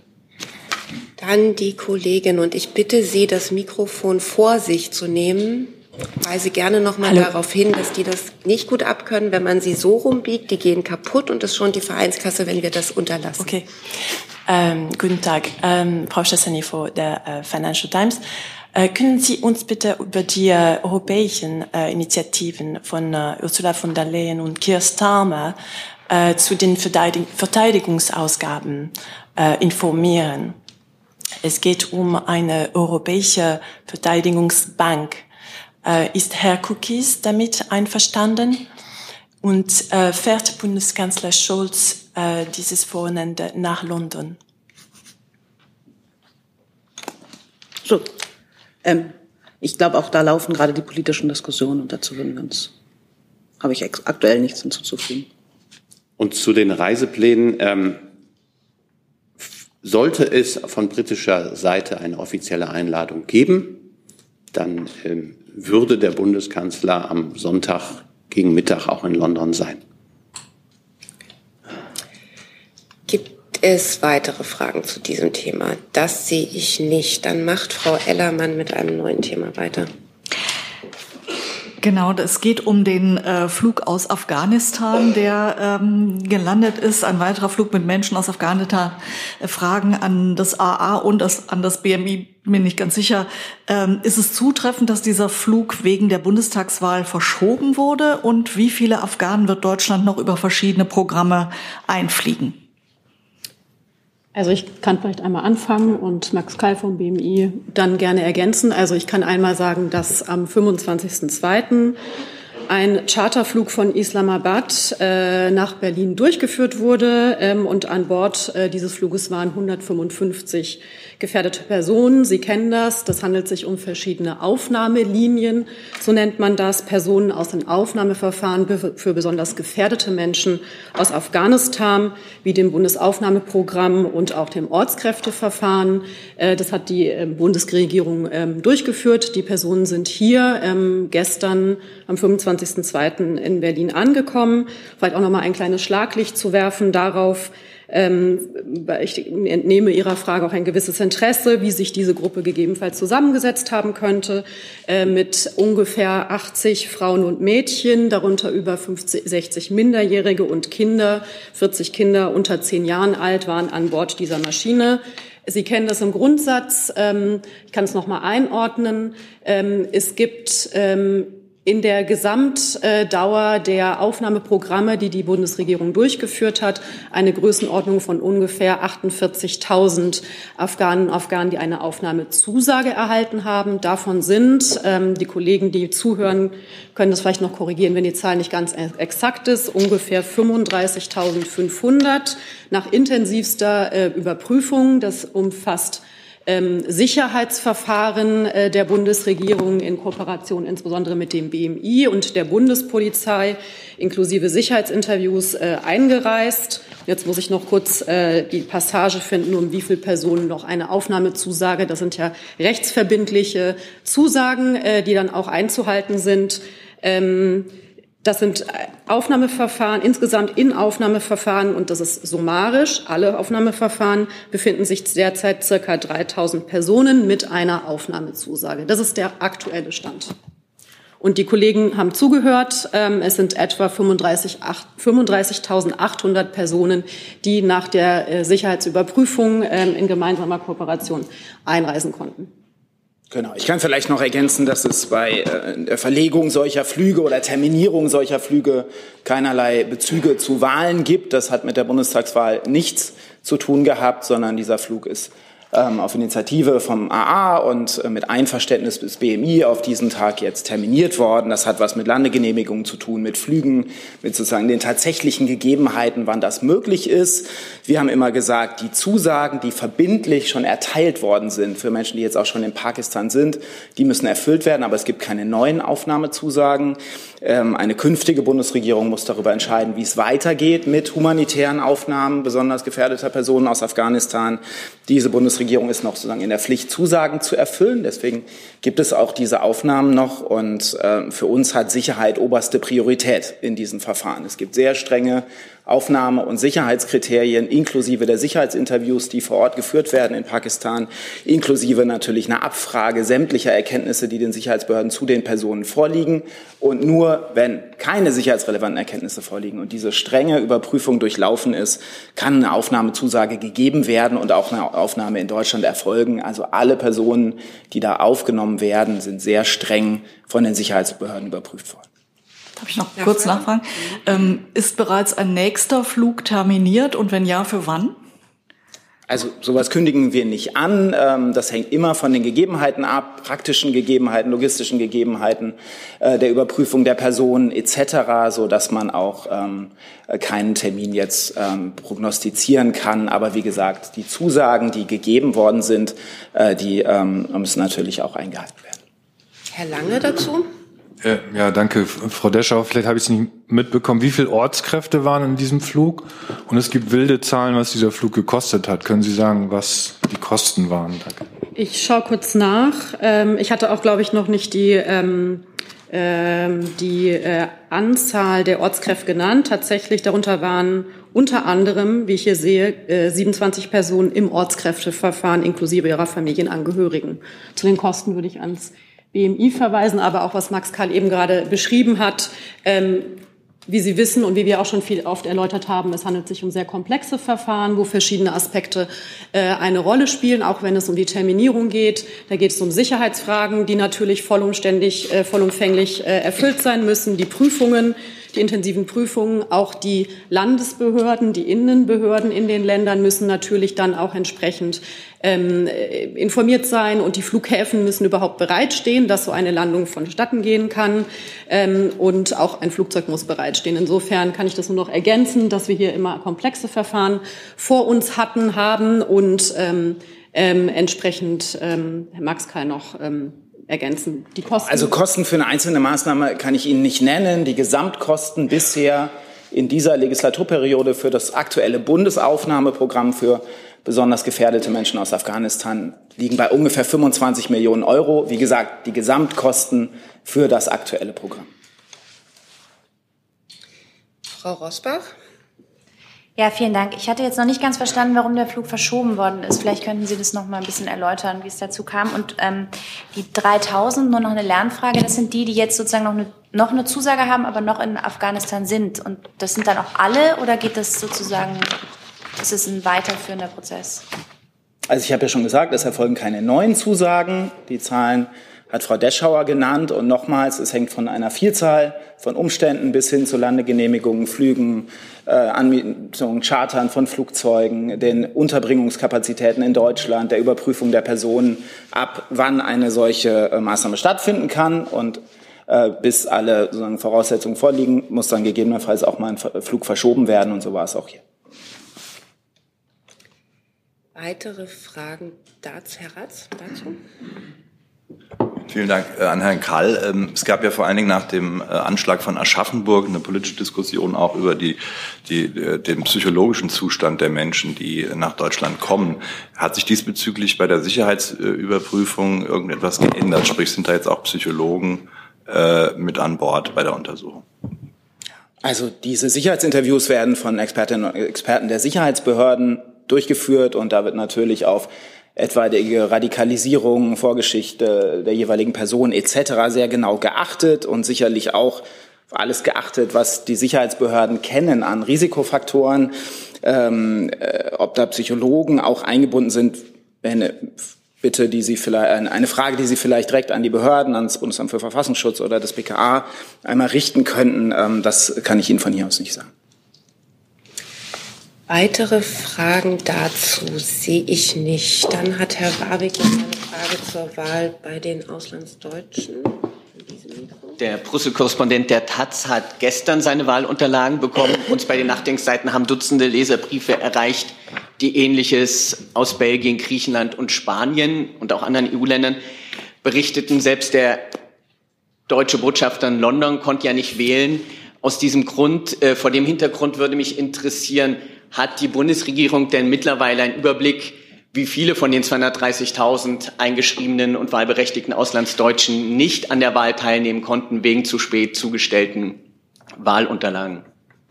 Dann die Kollegin und ich bitte Sie, das Mikrofon vor sich zu nehmen. Ich weise gerne noch mal darauf hin, dass die das nicht gut abkönnen, wenn man sie so rumbiegt. Die gehen kaputt und das schont die Vereinskasse, wenn wir das unterlassen. Okay. Ähm, guten Tag, ähm, Frau Chassagnifo der äh, Financial Times. Äh, können Sie uns bitte über die äh, europäischen äh, Initiativen von äh, Ursula von der Leyen und Keir Starmer äh, zu den Verteidig- Verteidigungsausgaben äh, informieren? Es geht um eine europäische Verteidigungsbank. Äh, ist Herr Kukis damit einverstanden? Und äh, fährt Bundeskanzler Scholz äh, dieses Wochenende nach London? So, ähm, ich glaube, auch da laufen gerade die politischen Diskussionen und dazu würden wir uns, habe ich ex- aktuell nichts hinzuzufügen. Und zu den Reiseplänen, ähm, sollte es von britischer Seite eine offizielle Einladung geben, dann ähm, würde der Bundeskanzler am Sonntag gegen Mittag auch in London sein. Gibt es weitere Fragen zu diesem Thema? Das sehe ich nicht. Dann macht Frau Ellermann mit einem neuen Thema weiter. Genau, es geht um den äh, Flug aus Afghanistan, der ähm, gelandet ist. Ein weiterer Flug mit Menschen aus Afghanistan. Äh, Fragen an das A A und das, an das B M I, bin ich ganz sicher. Ähm, ist es zutreffend, dass dieser Flug wegen der Bundestagswahl verschoben wurde? Und wie viele Afghanen wird Deutschland noch über verschiedene Programme einfliegen? Also ich kann vielleicht einmal anfangen und Max Keil vom B M I dann gerne ergänzen. Also ich kann einmal sagen, dass am fünfundzwanzigsten zweiten ein Charterflug von Islamabad äh, nach Berlin durchgeführt wurde ähm, und an Bord äh, dieses Fluges waren hundertfünfundfünfzig gefährdete Personen. Sie kennen das. Das handelt sich um verschiedene Aufnahmelinien. So nennt man das. Personen aus den Aufnahmeverfahren für besonders gefährdete Menschen aus Afghanistan, wie dem Bundesaufnahmeprogramm und auch dem Ortskräfteverfahren. Das hat die Bundesregierung durchgeführt. Die Personen sind hier gestern am fünfundzwanzigsten zweiten in Berlin angekommen. Vielleicht auch noch mal ein kleines Schlaglicht zu werfen darauf. Ich entnehme Ihrer Frage auch ein gewisses Interesse, wie sich diese Gruppe gegebenenfalls zusammengesetzt haben könnte, mit ungefähr achtzig Frauen und Mädchen, darunter über fünfzig, sechzig Minderjährige und Kinder. vierzig Kinder unter zehn Jahren alt waren an Bord dieser Maschine. Sie kennen das im Grundsatz. Ich kann es noch mal einordnen. Es gibt in der Gesamtdauer der Aufnahmeprogramme, die die Bundesregierung durchgeführt hat, eine Größenordnung von ungefähr achtundvierzigtausend Afghanen und Afghanen, die eine Aufnahmezusage erhalten haben. Davon sind, ähm, die Kollegen, die zuhören, können das vielleicht noch korrigieren, wenn die Zahl nicht ganz exakt ist, ungefähr fünfunddreißigtausendfünfhundert nach intensivster äh, Überprüfung. Das umfasst ähm, Sicherheitsverfahren äh, der Bundesregierung in Kooperation insbesondere mit dem B M I und der Bundespolizei inklusive Sicherheitsinterviews äh, eingereist. Jetzt muss ich noch kurz äh, die Passage finden, um wie viele Personen noch eine Aufnahmezusage. Das sind ja rechtsverbindliche Zusagen, äh, die dann auch einzuhalten sind. Ähm, Das sind Aufnahmeverfahren, insgesamt in Aufnahmeverfahren, und das ist summarisch, alle Aufnahmeverfahren, befinden sich derzeit circa dreitausend Personen mit einer Aufnahmezusage. Das ist der aktuelle Stand. Und die Kollegen haben zugehört. Es sind etwa fünfunddreißigtausendachthundert Personen, die nach der Sicherheitsüberprüfung in gemeinsamer Kooperation einreisen konnten. Genau. Ich kann vielleicht noch ergänzen, dass es bei äh, der Verlegung solcher Flüge oder Terminierung solcher Flüge keinerlei Bezüge zu Wahlen gibt. Das hat mit der Bundestagswahl nichts zu tun gehabt, sondern dieser Flug ist ähm, auf Initiative vom A A und äh, mit Einverständnis des B M I auf diesen Tag jetzt terminiert worden. Das hat was mit Landegenehmigungen zu tun, mit Flügen, mit sozusagen den tatsächlichen Gegebenheiten, wann das möglich ist. Wir haben immer gesagt, die Zusagen, die verbindlich schon erteilt worden sind für Menschen, die jetzt auch schon in Pakistan sind, die müssen erfüllt werden, aber es gibt keine neuen Aufnahmezusagen. Ähm, eine künftige Bundesregierung muss darüber entscheiden, wie es weitergeht mit humanitären Aufnahmen besonders gefährdeter Personen aus Afghanistan. Diese Bundesregierung ist noch sozusagen in der Pflicht, Zusagen zu erfüllen. Deswegen gibt es auch diese Aufnahmen noch. Und äh, für uns hat Sicherheit oberste Priorität in diesen Verfahren. Es gibt sehr strenge Aufnahme- und Sicherheitskriterien, inklusive der Sicherheitsinterviews, die vor Ort geführt werden in Pakistan, inklusive natürlich einer Abfrage sämtlicher Erkenntnisse, die den Sicherheitsbehörden zu den Personen vorliegen. Und nur wenn keine sicherheitsrelevanten Erkenntnisse vorliegen und diese strenge Überprüfung durchlaufen ist, kann eine Aufnahmezusage gegeben werden und auch eine Aufnahme in Deutschland erfolgen. Also alle Personen, die da aufgenommen werden, sind sehr streng von den Sicherheitsbehörden überprüft worden. Darf ich noch kurz nachfragen? Ähm, ist bereits ein nächster Flug terminiert und wenn ja, für wann? Also sowas kündigen wir nicht an. Das hängt immer von den Gegebenheiten ab, praktischen Gegebenheiten, logistischen Gegebenheiten, der Überprüfung der Personen et cetera, so dass man auch keinen Termin jetzt prognostizieren kann. Aber wie gesagt, die Zusagen, die gegeben worden sind, die müssen natürlich auch eingehalten werden. Herr Lange dazu? Ja, danke, Frau Deschauer. Vielleicht habe ich es nicht mitbekommen. Wie viele Ortskräfte waren in diesem Flug? Und es gibt wilde Zahlen, was dieser Flug gekostet hat. Können Sie sagen, was die Kosten waren? Danke. Ich schaue kurz nach. Ich hatte auch, glaube ich, noch nicht die, die Anzahl der Ortskräfte genannt. Tatsächlich, darunter waren unter anderem, wie ich hier sehe, siebenundzwanzig Personen im Ortskräfteverfahren inklusive ihrer Familienangehörigen. Zu den Kosten würde ich ans B M I verweisen, aber auch was Max Karl eben gerade beschrieben hat. Ähm, wie Sie wissen und wie wir auch schon viel oft erläutert haben, es handelt sich um sehr komplexe Verfahren, wo verschiedene Aspekte äh, eine Rolle spielen, auch wenn es um die Terminierung geht. Da geht es um Sicherheitsfragen, die natürlich vollumständig, äh, vollumfänglich äh, erfüllt sein müssen, die Prüfungen, die intensiven Prüfungen, auch die Landesbehörden, die Innenbehörden in den Ländern müssen natürlich dann auch entsprechend ähm, informiert sein und die Flughäfen müssen überhaupt bereitstehen, dass so eine Landung vonstatten gehen kann ähm, und auch ein Flugzeug muss bereitstehen. Insofern kann ich das nur noch ergänzen, dass wir hier immer komplexe Verfahren vor uns hatten, haben und ähm, ähm, entsprechend ähm, Herr Max Karl noch ähm, ergänzen. Die Kosten. Also Kosten für eine einzelne Maßnahme kann ich Ihnen nicht nennen. Die Gesamtkosten bisher in dieser Legislaturperiode für das aktuelle Bundesaufnahmeprogramm für besonders gefährdete Menschen aus Afghanistan liegen bei ungefähr fünfundzwanzig Millionen Euro. Wie gesagt, die Gesamtkosten für das aktuelle Programm. Frau Rosbach? Ja, vielen Dank. Ich hatte jetzt noch nicht ganz verstanden, warum der Flug verschoben worden ist. Vielleicht könnten Sie das noch mal ein bisschen erläutern, wie es dazu kam. Und ähm, die dreitausend, nur noch eine Lernfrage, das sind die, die jetzt sozusagen noch eine, noch eine Zusage haben, aber noch in Afghanistan sind. Und das sind dann auch alle oder geht das sozusagen, ist es ein weiterführender Prozess? Also ich habe ja schon gesagt, es erfolgen keine neuen Zusagen. Die Zahlen hat Frau Deschauer genannt. Und nochmals, es hängt von einer Vielzahl von Umständen bis hin zu Landegenehmigungen, Flügen, äh, Anmietungen, Chartern von Flugzeugen, den Unterbringungskapazitäten in Deutschland, der Überprüfung der Personen ab, wann eine solche äh, Maßnahme stattfinden kann. Und äh, bis alle sozusagen Voraussetzungen vorliegen, muss dann gegebenenfalls auch mal ein Flug verschoben werden. Und so war es auch hier. Weitere Fragen dazu, Herr Ratz, dazu? Vielen Dank an Herrn Kall. Es gab ja vor allen Dingen nach dem Anschlag von Aschaffenburg eine politische Diskussion auch über die, die, den psychologischen Zustand der Menschen, die nach Deutschland kommen. Hat sich diesbezüglich bei der Sicherheitsüberprüfung irgendetwas geändert? Sprich, sind da jetzt auch Psychologen äh, mit an Bord bei der Untersuchung? Also diese Sicherheitsinterviews werden von Expertinnen und Experten der Sicherheitsbehörden durchgeführt und da wird natürlich auf etwaige Radikalisierung, Vorgeschichte der jeweiligen Person et cetera sehr genau geachtet und sicherlich auch alles geachtet, was die Sicherheitsbehörden kennen an Risikofaktoren, ähm, äh, ob da Psychologen auch eingebunden sind. Eine Bitte, die Sie vielleicht, eine Frage, die Sie vielleicht direkt an die Behörden, ans Bundesamt für Verfassungsschutz oder das B K A einmal richten könnten, ähm, das kann ich Ihnen von hier aus nicht sagen. Weitere Fragen dazu sehe ich nicht. Dann hat Herr Warwick noch eine Frage zur Wahl bei den Auslandsdeutschen. Der Brüssel-Korrespondent der Taz hat gestern seine Wahlunterlagen bekommen. Uns bei den Nachdenkseiten haben Dutzende Leserbriefe erreicht, die Ähnliches aus Belgien, Griechenland und Spanien und auch anderen E U-Ländern berichteten. Selbst der deutsche Botschafter in London konnte ja nicht wählen. Aus diesem Grund, äh, vor dem Hintergrund würde mich interessieren, hat die Bundesregierung denn mittlerweile einen Überblick, wie viele von den zweihundertdreißigtausend eingeschriebenen und wahlberechtigten Auslandsdeutschen nicht an der Wahl teilnehmen konnten wegen zu spät zugestellten Wahlunterlagen?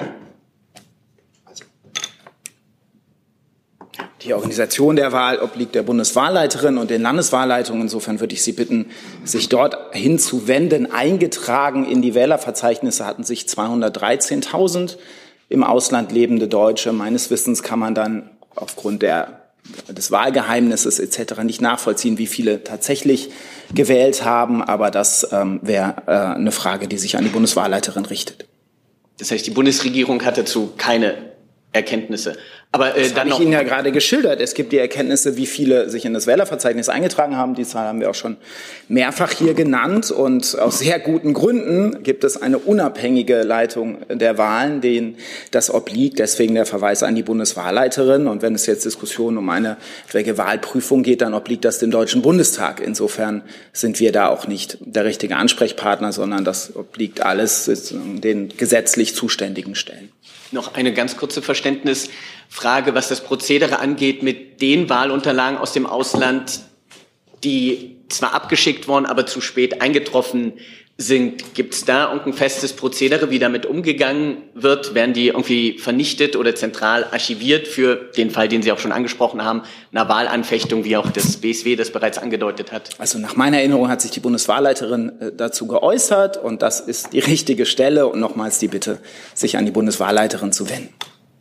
Die Organisation der Wahl obliegt der Bundeswahlleiterin und den Landeswahlleitungen. Insofern würde ich Sie bitten, sich dort hinzuwenden. Eingetragen in die Wählerverzeichnisse hatten sich zweihundertdreizehntausend im Ausland lebende Deutsche. Meines Wissens kann man dann aufgrund der, des Wahlgeheimnisses et cetera nicht nachvollziehen, wie viele tatsächlich gewählt haben. Aber das ähm, wäre äh, eine Frage, die sich an die Bundeswahlleiterin richtet. Das heißt, die Bundesregierung hat dazu keine Erkenntnisse. Aber äh, das dann habe ich noch Ihnen ja gerade geschildert. Es gibt die Erkenntnisse, wie viele sich in das Wählerverzeichnis eingetragen haben. Die Zahl haben wir auch schon mehrfach hier genannt. Und aus sehr guten Gründen gibt es eine unabhängige Leitung der Wahlen, denen das obliegt. Deswegen der Verweis an die Bundeswahlleiterin. Und wenn es jetzt Diskussionen um eine etwaige Wahlprüfung geht, dann obliegt das dem Deutschen Bundestag. Insofern sind wir da auch nicht der richtige Ansprechpartner, sondern das obliegt alles den gesetzlich zuständigen Stellen. Noch eine ganz kurze Verständnisfrage, was das Prozedere angeht mit den Wahlunterlagen aus dem Ausland, die zwar abgeschickt worden, aber zu spät eingetroffen sind. Gibt es da irgendein festes Prozedere, wie damit umgegangen wird? Werden die irgendwie vernichtet oder zentral archiviert für den Fall, den Sie auch schon angesprochen haben, einer Wahlanfechtung, wie auch das B S W das bereits angedeutet hat? Also nach meiner Erinnerung hat sich die Bundeswahlleiterin dazu geäußert und das ist die richtige Stelle. Und nochmals die Bitte, sich an die Bundeswahlleiterin zu wenden.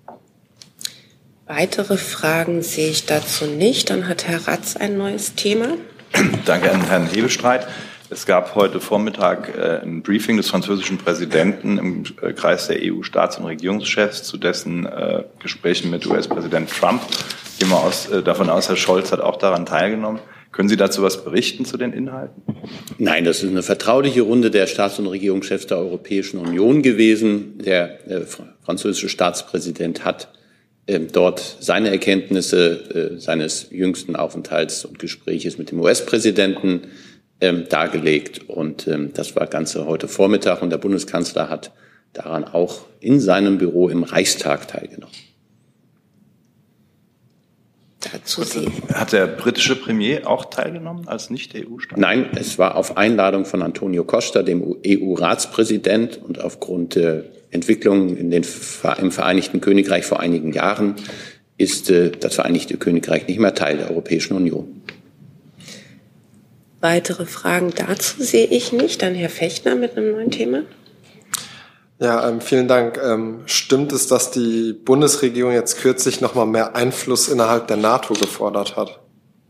Weitere Fragen sehe ich dazu nicht. Dann hat Herr Ratz ein neues Thema. Danke an Herrn Hebestreit. Es gab heute Vormittag äh, ein Briefing des französischen Präsidenten im äh, Kreis der E U-Staats- und Regierungschefs zu dessen äh, Gesprächen mit U S-Präsident Trump. Ich gehe mal aus, äh, davon aus, Herr Scholz hat auch daran teilgenommen. Können Sie dazu was berichten zu den Inhalten? Nein, das ist eine vertrauliche Runde der Staats- und Regierungschefs der Europäischen Union gewesen. Der äh, französische Staatspräsident hat äh, dort seine Erkenntnisse äh, seines jüngsten Aufenthalts und Gespräches mit dem U S-Präsidenten Ähm, dargelegt. Und ähm, das war Ganze heute Vormittag und der Bundeskanzler hat daran auch in seinem Büro im Reichstag teilgenommen. Dazu Sie. Hat der britische Premier auch teilgenommen als Nicht-E U-Staat? Nein, es war auf Einladung von Antonio Costa, dem E U-Ratspräsident, und aufgrund der Entwicklungen in den, im Vereinigten Königreich vor einigen Jahren ist äh, das Vereinigte Königreich nicht mehr Teil der Europäischen Union. Weitere Fragen dazu sehe ich nicht. Dann Herr Fechner mit einem neuen Thema. Ja, ähm, vielen Dank. Ähm, stimmt es, dass die Bundesregierung jetzt kürzlich noch mal mehr Einfluss innerhalb der NATO gefordert hat?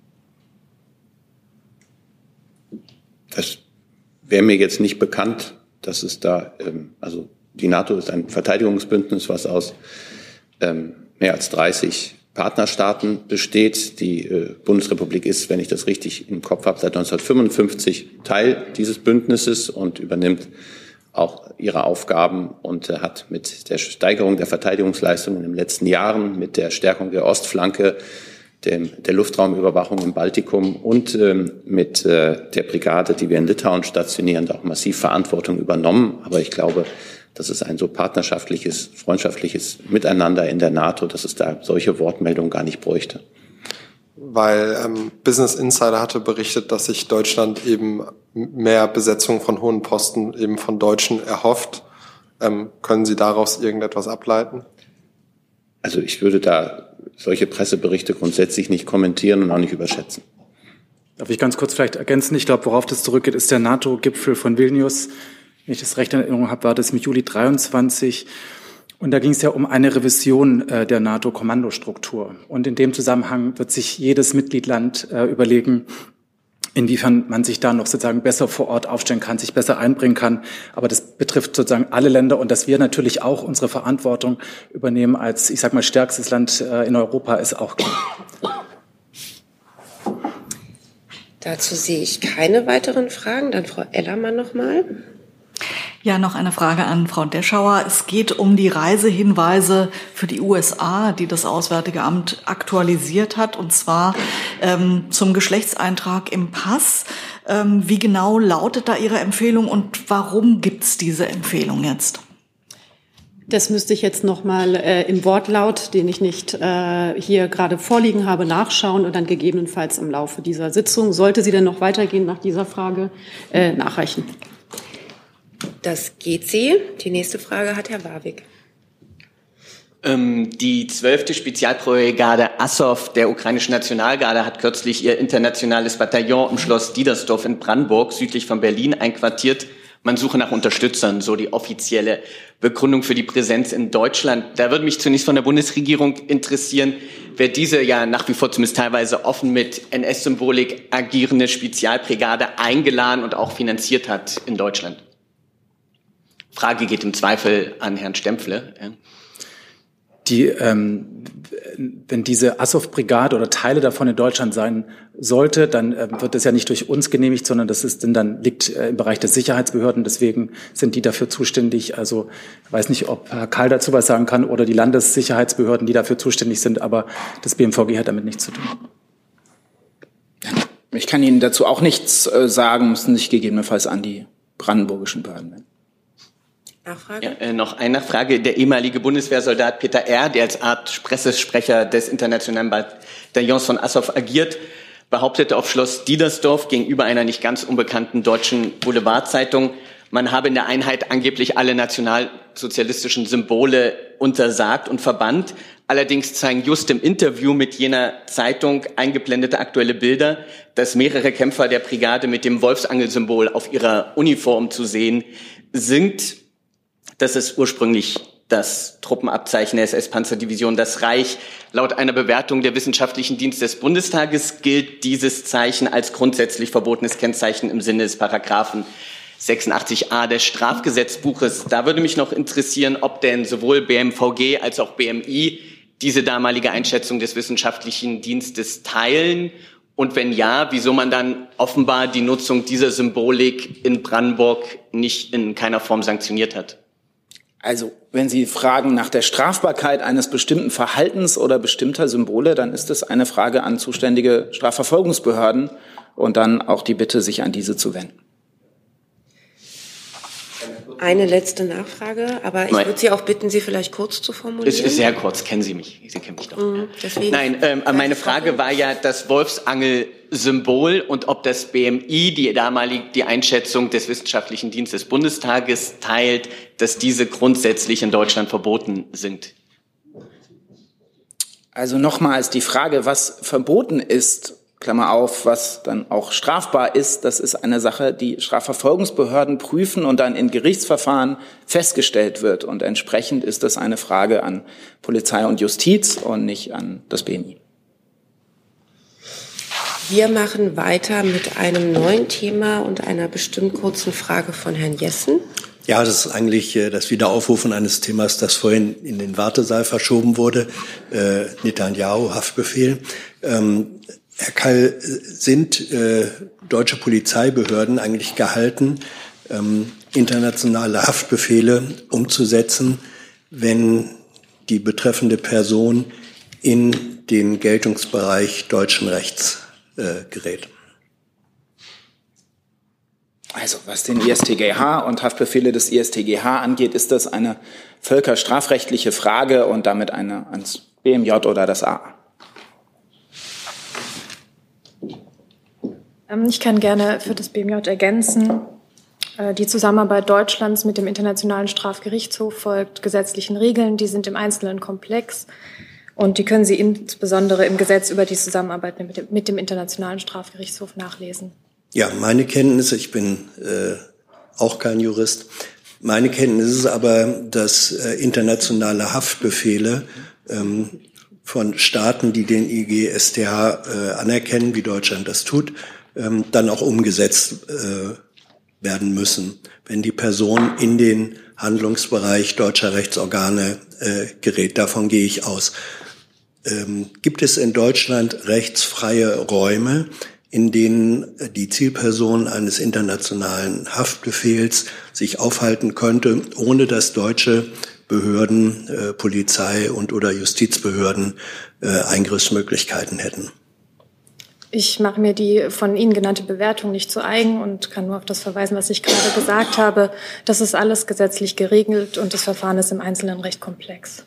Das wäre mir jetzt nicht bekannt, dass es da, ähm, also die NATO ist ein Verteidigungsbündnis, was aus ähm, mehr als dreißig Partnerstaaten besteht. Die äh, Bundesrepublik ist, wenn ich das richtig im Kopf habe, seit neunzehnhundertfünfundfünfzig Teil dieses Bündnisses und übernimmt auch ihre Aufgaben und äh, hat mit der Steigerung der Verteidigungsleistungen in den letzten Jahren, mit der Stärkung der Ostflanke dem, der Luftraumüberwachung im Baltikum und ähm, mit äh, der Brigade, die wir in Litauen stationieren, da auch massiv Verantwortung übernommen. Aber ich glaube, das ist ein so partnerschaftliches, freundschaftliches Miteinander in der NATO, dass es da solche Wortmeldungen gar nicht bräuchte. Weil ähm, Business Insider hatte berichtet, dass sich Deutschland eben mehr Besetzung von hohen Posten eben von Deutschen erhofft. Ähm, können Sie daraus irgendetwas ableiten? Also ich würde da solche Presseberichte grundsätzlich nicht kommentieren und auch nicht überschätzen. Darf ich ganz kurz vielleicht ergänzen? Ich glaube, worauf das zurückgeht, ist der NATO-Gipfel von Vilnius. Wenn ich das recht in Erinnerung habe, war das im Juli dreiundzwanzig. Und da ging es ja um eine Revision äh, der NATO-Kommandostruktur. Und in dem Zusammenhang wird sich jedes Mitgliedland äh, überlegen, inwiefern man sich da noch sozusagen besser vor Ort aufstellen kann, sich besser einbringen kann. Aber das betrifft sozusagen alle Länder und dass wir natürlich auch unsere Verantwortung übernehmen als, ich sag mal, stärkstes Land in Europa, ist auch klar. Dazu sehe ich keine weiteren Fragen. Dann Frau Ellermann noch mal. Ja, noch eine Frage an Frau Deschauer. Es geht um die Reisehinweise für die U S A, die das Auswärtige Amt aktualisiert hat, und zwar ähm, zum Geschlechtseintrag im Pass. Ähm, wie genau lautet da Ihre Empfehlung und warum gibt's diese Empfehlung jetzt? Das müsste ich jetzt noch mal äh, im Wortlaut, den ich nicht äh, hier gerade vorliegen habe, nachschauen und dann gegebenenfalls im Laufe dieser Sitzung, sollte sie denn noch weitergehen nach dieser Frage, äh, nachreichen. Das geht sie. Die nächste Frage hat Herr Warwick. Ähm, die zwölfte Spezialbrigade Azov der ukrainischen Nationalgarde hat kürzlich ihr internationales Bataillon im Schloss Diedersdorf in Brandenburg südlich von Berlin einquartiert. Man suche nach Unterstützern, so die offizielle Begründung für die Präsenz in Deutschland. Da würde mich zunächst von der Bundesregierung interessieren, wer diese ja nach wie vor zumindest teilweise offen mit N S-Symbolik agierende Spezialbrigade eingeladen und auch finanziert hat in Deutschland. Frage geht im Zweifel an Herrn Stempfle. Die, ähm, wenn diese Azov-Brigade oder Teile davon in Deutschland sein sollte, dann äh, wird das ja nicht durch uns genehmigt, sondern das ist dann liegt äh, im Bereich der Sicherheitsbehörden. Deswegen sind die dafür zuständig. Also ich weiß nicht, ob Herr Karl dazu was sagen kann oder die Landessicherheitsbehörden, die dafür zuständig sind. Aber das B M V G hat damit nichts zu tun. Ich kann Ihnen dazu auch nichts äh, sagen, müssen sich gegebenenfalls an die brandenburgischen Behörden wenden. Nachfrage? Ja, äh, noch eine Frage. Der ehemalige Bundeswehrsoldat Peter R., der als Art Pressesprecher des internationalen Bataillons von Azov agiert, behauptete auf Schloss Diedersdorf gegenüber einer nicht ganz unbekannten deutschen Boulevardzeitung, man habe in der Einheit angeblich alle nationalsozialistischen Symbole untersagt und verbannt. Allerdings zeigen just im Interview mit jener Zeitung eingeblendete aktuelle Bilder, dass mehrere Kämpfer der Brigade mit dem Wolfsangelsymbol auf ihrer Uniform zu sehen sind. Das ist ursprünglich das Truppenabzeichen der S S-Panzerdivision Das Reich. Laut einer Bewertung der Wissenschaftlichen Dienst des Bundestages gilt dieses Zeichen als grundsätzlich verbotenes Kennzeichen im Sinne des Paragraphen sechsundachtzig a des Strafgesetzbuches. Da würde mich noch interessieren, ob denn sowohl B M V G als auch B M I diese damalige Einschätzung des Wissenschaftlichen Dienstes teilen. Und wenn ja, wieso man dann offenbar die Nutzung dieser Symbolik in Brandenburg nicht in keiner Form sanktioniert hat. Also, wenn Sie fragen nach der Strafbarkeit eines bestimmten Verhaltens oder bestimmter Symbole, dann ist es eine Frage an zuständige Strafverfolgungsbehörden und dann auch die Bitte, sich an diese zu wenden. Eine letzte Nachfrage, aber ich würde Sie auch bitten, Sie vielleicht kurz zu formulieren. Es ist sehr kurz, kennen Sie mich. Sie kennen mich doch. Mhm, deswegen. Nein, ähm, meine Frage war ja das Wolfsangel-Symbol und ob das B M I die damalige die Einschätzung des Wissenschaftlichen Dienstes des Bundestages teilt, dass diese grundsätzlich in Deutschland verboten sind. Also nochmals die Frage, was verboten ist, Klammer auf, was dann auch strafbar ist, das ist eine Sache, die Strafverfolgungsbehörden prüfen und dann in Gerichtsverfahren festgestellt wird. Und entsprechend ist das eine Frage an Polizei und Justiz und nicht an das B M I. Wir machen weiter mit einem neuen Thema und einer bestimmt kurzen Frage von Herrn Jessen. Ja, das ist eigentlich das Wiederaufrufen eines Themas, das vorhin in den Wartesaal verschoben wurde. Äh, Netanyahu, Haftbefehl. Ähm, Herr Kall, sind äh, deutsche Polizeibehörden eigentlich gehalten, ähm, internationale Haftbefehle umzusetzen, wenn die betreffende Person in den Geltungsbereich deutschen Rechts äh, gerät. Also was den I S T G H und Haftbefehle des I S T G H angeht, ist das eine völkerstrafrechtliche Frage und damit eine ans B M J oder das A A. Ich kann gerne für das B M J ergänzen. Die Zusammenarbeit Deutschlands mit dem Internationalen Strafgerichtshof folgt gesetzlichen Regeln. Die sind im Einzelnen komplex und die können Sie insbesondere im Gesetz über die Zusammenarbeit mit dem, mit dem Internationalen Strafgerichtshof nachlesen. Ja, meine Kenntnisse, ich bin äh, auch kein Jurist, meine Kenntnis ist aber, dass äh, internationale Haftbefehle ähm, von Staaten, die den I G S T H äh, anerkennen, wie Deutschland das tut, ähm, dann auch umgesetzt äh, werden müssen, wenn die Person in den Handlungsbereich deutscher Rechtsorgane äh, gerät. Davon gehe ich aus. Ähm, gibt es in Deutschland rechtsfreie Räume, in denen die Zielperson eines internationalen Haftbefehls sich aufhalten könnte, ohne dass deutsche Behörden, äh, Polizei und oder Justizbehörden äh, Eingriffsmöglichkeiten hätten? Ich mache mir die von Ihnen genannte Bewertung nicht zu eigen und kann nur auf das verweisen, was ich gerade gesagt habe. Das ist alles gesetzlich geregelt und das Verfahren ist im Einzelnen recht komplex.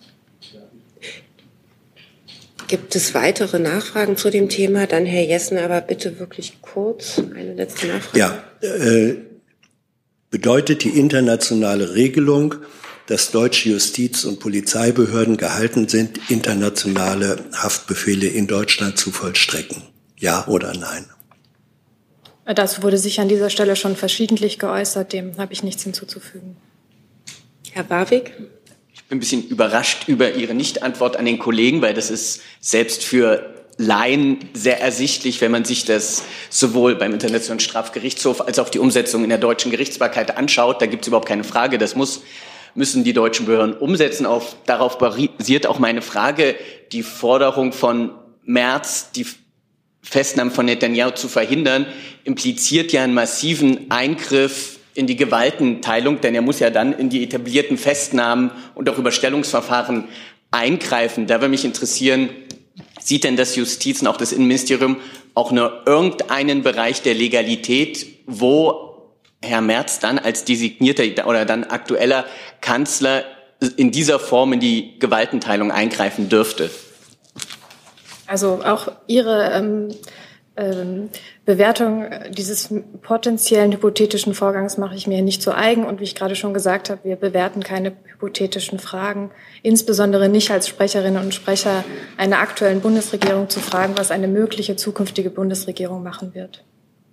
Gibt es weitere Nachfragen zu dem Thema? Dann Herr Jessen, aber bitte wirklich kurz eine letzte Nachfrage. Ja, äh, bedeutet die internationale Regelung, dass deutsche Justiz- und Polizeibehörden gehalten sind, internationale Haftbefehle in Deutschland zu vollstrecken? Ja oder nein? Das wurde sich an dieser Stelle schon verschiedentlich geäußert. Dem habe ich nichts hinzuzufügen. Herr Warwick? Ich bin ein bisschen überrascht über Ihre Nichtantwort an den Kollegen, weil das ist selbst für Laien sehr ersichtlich, wenn man sich das sowohl beim Internationalen Strafgerichtshof als auch die Umsetzung in der deutschen Gerichtsbarkeit anschaut. Da gibt es überhaupt keine Frage. Das muss, müssen die deutschen Behörden umsetzen. Auf, darauf basiert auch meine Frage. Die Forderung von Merz, die Festnahmen von Netanyahu zu verhindern, impliziert ja einen massiven Eingriff in die Gewaltenteilung, denn er muss ja dann in die etablierten Festnahmen und auch Überstellungsverfahren eingreifen. Da würde mich interessieren, sieht denn das Justiz und auch das Innenministerium auch nur irgendeinen Bereich der Legalität, wo Herr Merz dann als designierter oder dann aktueller Kanzler in dieser Form in die Gewaltenteilung eingreifen dürfte? Also auch Ihre ähm, ähm, Bewertung dieses potenziellen hypothetischen Vorgangs mache ich mir nicht zu eigen. Und wie ich gerade schon gesagt habe, wir bewerten keine hypothetischen Fragen, insbesondere nicht als Sprecherinnen und Sprecher einer aktuellen Bundesregierung zu fragen, was eine mögliche zukünftige Bundesregierung machen wird.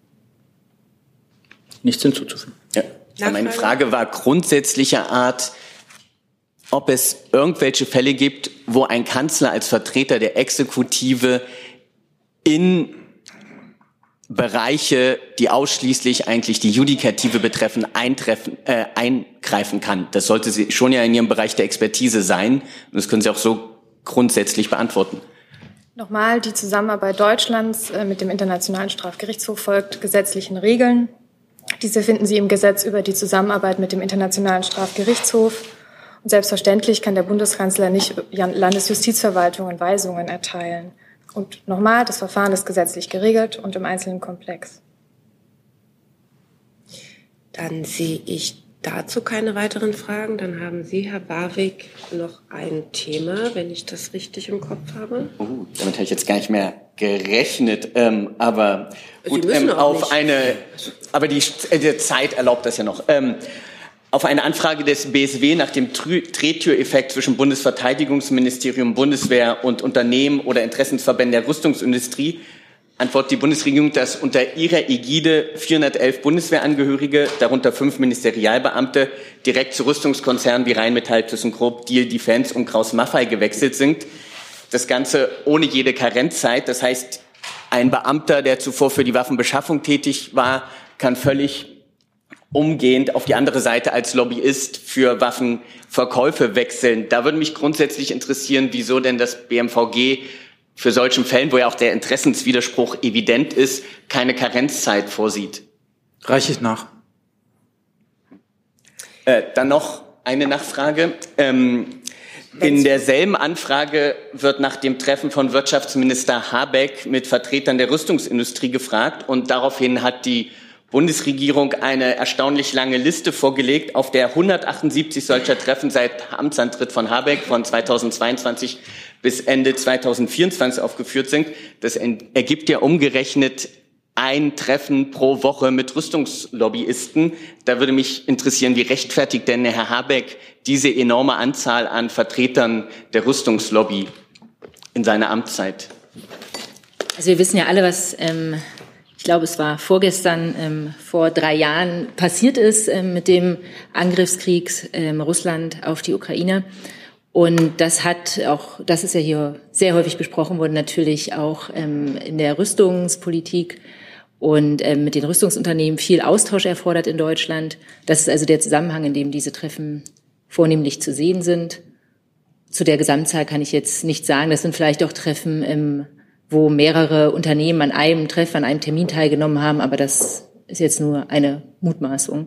Nichts hinzuzufügen. Ja. Meine Frage war grundsätzlicher Art, ob es irgendwelche Fälle gibt, wo ein Kanzler als Vertreter der Exekutive in Bereiche, die ausschließlich eigentlich die Judikative betreffen, eintreffen, äh, eingreifen kann. Das sollte sie schon ja in Ihrem Bereich der Expertise sein. Und das können Sie auch so grundsätzlich beantworten. Nochmal, die Zusammenarbeit Deutschlands äh, mit dem Internationalen Strafgerichtshof folgt gesetzlichen Regeln. Diese finden Sie im Gesetz über die Zusammenarbeit mit dem Internationalen Strafgerichtshof. Und selbstverständlich kann der Bundeskanzler nicht Landesjustizverwaltungen Weisungen erteilen. Und nochmal, das Verfahren ist gesetzlich geregelt und im Einzelnen komplex. Dann sehe ich dazu keine weiteren Fragen. Dann haben Sie, Herr Warwick, noch ein Thema, wenn ich das richtig im Kopf habe. Oh, damit habe ich jetzt gar nicht mehr gerechnet. Ähm, aber gut, ähm, auf nicht. eine, aber die, die Zeit erlaubt das ja noch. Ähm, Auf eine Anfrage des B S W nach dem Drehtüreffekt zwischen Bundesverteidigungsministerium, Bundeswehr und Unternehmen oder Interessensverbänden der Rüstungsindustrie antwortet die Bundesregierung, dass unter ihrer Ägide vierhundertelf Bundeswehrangehörige, darunter fünf Ministerialbeamte, direkt zu Rüstungskonzernen wie Rheinmetall, ThyssenKrupp, Diehl Defense und Krauss-Maffei gewechselt sind. Das Ganze ohne jede Karenzzeit. Das heißt, ein Beamter, der zuvor für die Waffenbeschaffung tätig war, kann völlig umgehend auf die andere Seite als Lobbyist für Waffenverkäufe wechseln. Da würde mich grundsätzlich interessieren, wieso denn das B M V G für solchen Fällen, wo ja auch der Interessenswiderspruch evident ist, keine Karenzzeit vorsieht. Reiche ich nach. Äh, dann noch eine Nachfrage. Ähm, In derselben Anfrage wird nach dem Treffen von Wirtschaftsminister Habeck mit Vertretern der Rüstungsindustrie gefragt. Und daraufhin hat die Bundesregierung eine erstaunlich lange Liste vorgelegt, auf der hundertachtundsiebzig solcher Treffen seit Amtsantritt von Habeck von zweitausendzweiundzwanzig bis Ende zweitausendvierundzwanzig aufgeführt sind. Das ergibt ja umgerechnet ein Treffen pro Woche mit Rüstungslobbyisten. Da würde mich interessieren, wie rechtfertigt denn Herr Habeck diese enorme Anzahl an Vertretern der Rüstungslobby in seiner Amtszeit? Also wir wissen ja alle, was, ähm, ich glaube, es war vorgestern, ähm, vor drei Jahren passiert ist ähm, mit dem Angriffskrieg ähm, Russland auf die Ukraine. Und das hat auch, das ist ja hier sehr häufig besprochen worden, natürlich auch ähm, in der Rüstungspolitik und ähm, mit den Rüstungsunternehmen viel Austausch erfordert in Deutschland. Das ist also der Zusammenhang, in dem diese Treffen vornehmlich zu sehen sind. Zu der Gesamtzahl kann ich jetzt nicht sagen. Das sind vielleicht auch Treffen, ähm, wo mehrere Unternehmen an einem Treff, an einem Termin teilgenommen haben, aber das ist jetzt nur eine Mutmaßung.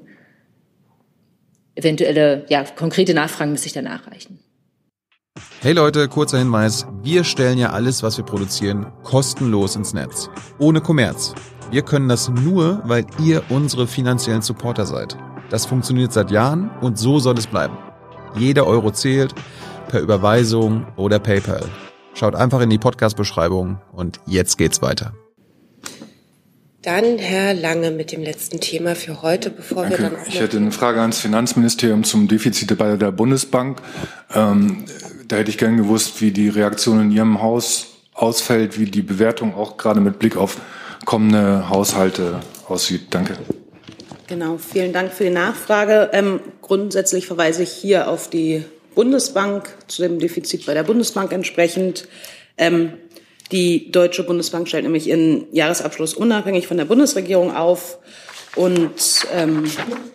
Eventuelle, ja, konkrete Nachfragen müsste ich dann nachreichen. Hey Leute, kurzer Hinweis. Wir stellen ja alles, was wir produzieren, kostenlos ins Netz. Ohne Kommerz. Wir können das nur, weil ihr unsere finanziellen Supporter seid. Das funktioniert seit Jahren und so soll es bleiben. Jeder Euro zählt, per Überweisung oder PayPal. Schaut einfach in die Podcast-Beschreibung und jetzt geht's weiter. Dann Herr Lange mit dem letzten Thema für heute, bevor Danke. wir dann auch Ich hätte eine Frage ans Finanzministerium zum Defizit bei der Bundesbank. Ähm, da hätte ich gern gewusst, wie die Reaktion in Ihrem Haus ausfällt, wie die Bewertung auch gerade mit Blick auf kommende Haushalte aussieht. Danke. Genau, vielen Dank für die Nachfrage. Ähm, grundsätzlich verweise ich hier auf die Bundesbank, zu dem Defizit bei der Bundesbank entsprechend. Ähm, die Deutsche Bundesbank stellt nämlich ihren Jahresabschluss unabhängig von der Bundesregierung auf. Und ähm,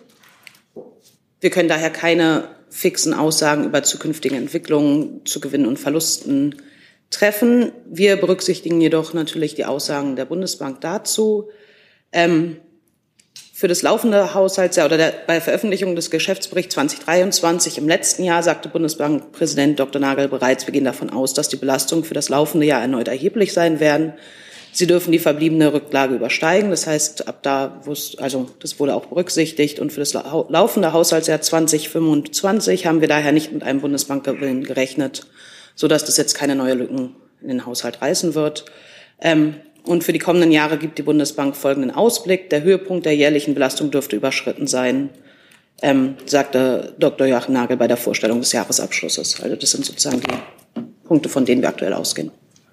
wir können daher keine fixen Aussagen über zukünftige Entwicklungen zu Gewinnen und Verlusten treffen. Wir berücksichtigen jedoch natürlich die Aussagen der Bundesbank dazu. Ähm, für das laufende Haushaltsjahr oder der, bei Veröffentlichung des Geschäftsberichts zweitausenddreiundzwanzig im letzten Jahr sagte Bundesbankpräsident Doktor Nagel bereits, wir gehen davon aus, dass die Belastungen für das laufende Jahr erneut erheblich sein werden. Sie dürfen die verbliebene Rücklage übersteigen. Das heißt, ab da, also das wurde auch berücksichtigt. Und für das laufende Haushaltsjahr zweitausendfünfundzwanzig haben wir daher nicht mit einem Bundesbankgewinn gerechnet, sodass das jetzt keine neuen Lücken in den Haushalt reißen wird. Ähm, und für die kommenden Jahre gibt die Bundesbank folgenden Ausblick. Der Höhepunkt der jährlichen Belastung dürfte überschritten sein, ähm, sagte Doktor Joachim Nagel bei der Vorstellung des Jahresabschlusses. Also das sind sozusagen die Punkte, von denen wir aktuell ausgehen.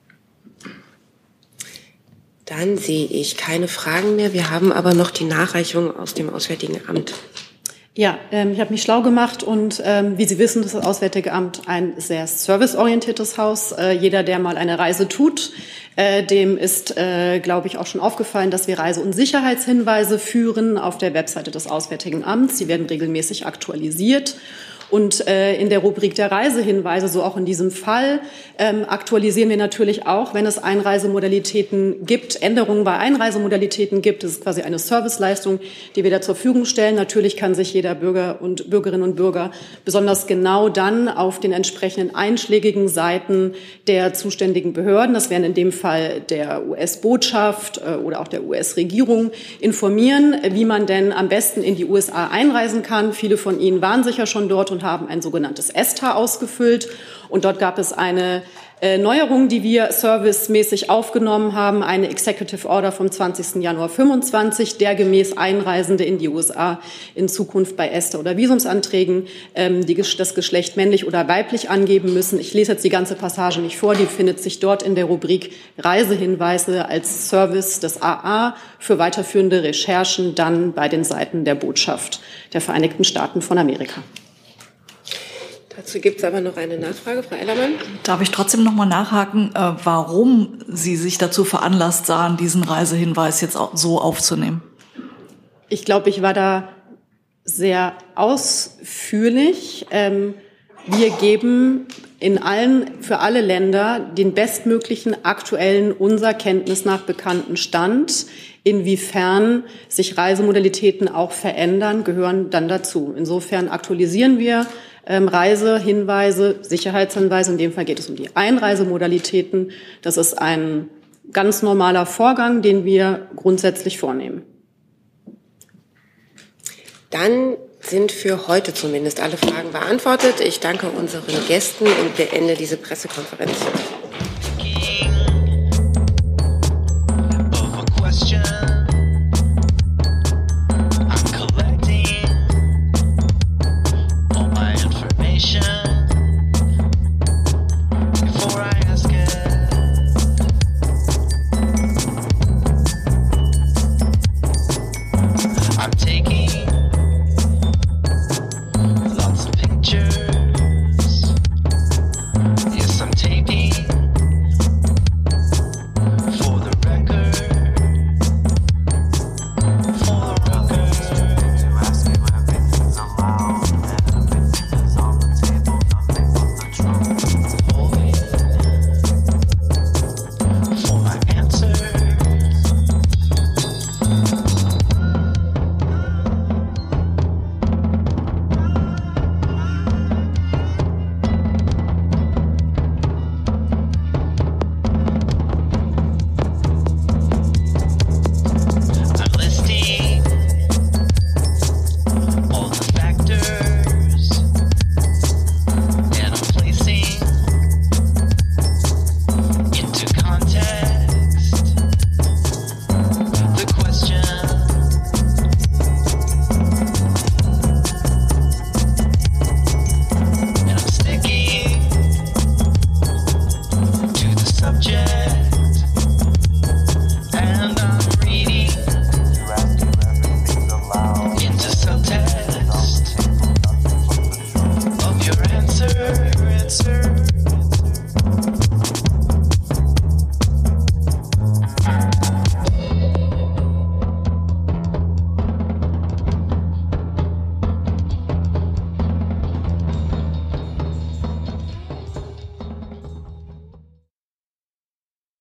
Dann sehe ich keine Fragen mehr. Wir haben aber noch die Nachreichung aus dem Auswärtigen Amt. Ja, ähm, ich habe mich schlau gemacht und ähm, wie Sie wissen, ist das Auswärtige Amt ein sehr serviceorientiertes Haus. Äh, jeder, der mal eine Reise tut, äh, dem ist, äh, glaube ich, auch schon aufgefallen, dass wir Reise- und Sicherheitshinweise führen auf der Webseite des Auswärtigen Amts. Sie werden regelmäßig aktualisiert. Und äh, in der Rubrik der Reisehinweise, so auch in diesem Fall, ähm, aktualisieren wir natürlich auch, wenn es Einreisemodalitäten gibt, Änderungen bei Einreisemodalitäten gibt. Das ist quasi eine Serviceleistung, die wir da zur Verfügung stellen. Natürlich kann sich jeder Bürger und Bürgerinnen und Bürger besonders genau dann auf den entsprechenden einschlägigen Seiten der zuständigen Behörden, das wären in dem Fall der U S-Botschaft äh, oder auch der U S-Regierung, informieren, wie man denn am besten in die U S A einreisen kann. Viele von Ihnen waren sicher schon dort und haben ein sogenanntes E S T A ausgefüllt. Und dort gab es eine äh, Neuerung, die wir servicemäßig aufgenommen haben, eine Executive Order vom zwanzigsten Januar fünfundzwanzig, der gemäß Einreisende in die U S A in Zukunft bei E S T A oder Visumsanträgen ähm, die, das Geschlecht männlich oder weiblich angeben müssen. Ich lese jetzt die ganze Passage nicht vor, die findet sich dort in der Rubrik Reisehinweise als Service des A A für weiterführende Recherchen dann bei den Seiten der Botschaft der Vereinigten Staaten von Amerika. Dazu gibt es aber noch eine Nachfrage, Frau Ellermann. Darf ich trotzdem noch mal nachhaken, äh, warum Sie sich dazu veranlasst sahen, diesen Reisehinweis jetzt auch so aufzunehmen? Ich glaube, ich war da sehr ausführlich. Ähm, wir geben in allen, für alle Länder den bestmöglichen aktuellen, unserer Kenntnis nach bekannten Stand. Inwiefern sich Reisemodalitäten auch verändern, gehören dann dazu. Insofern aktualisieren wir ähm, Reisehinweise, Sicherheitshinweise. In dem Fall geht es um die Einreisemodalitäten. Das ist ein ganz normaler Vorgang, den wir grundsätzlich vornehmen. Dann sind für heute zumindest alle Fragen beantwortet. Ich danke unseren Gästen und beende diese Pressekonferenz.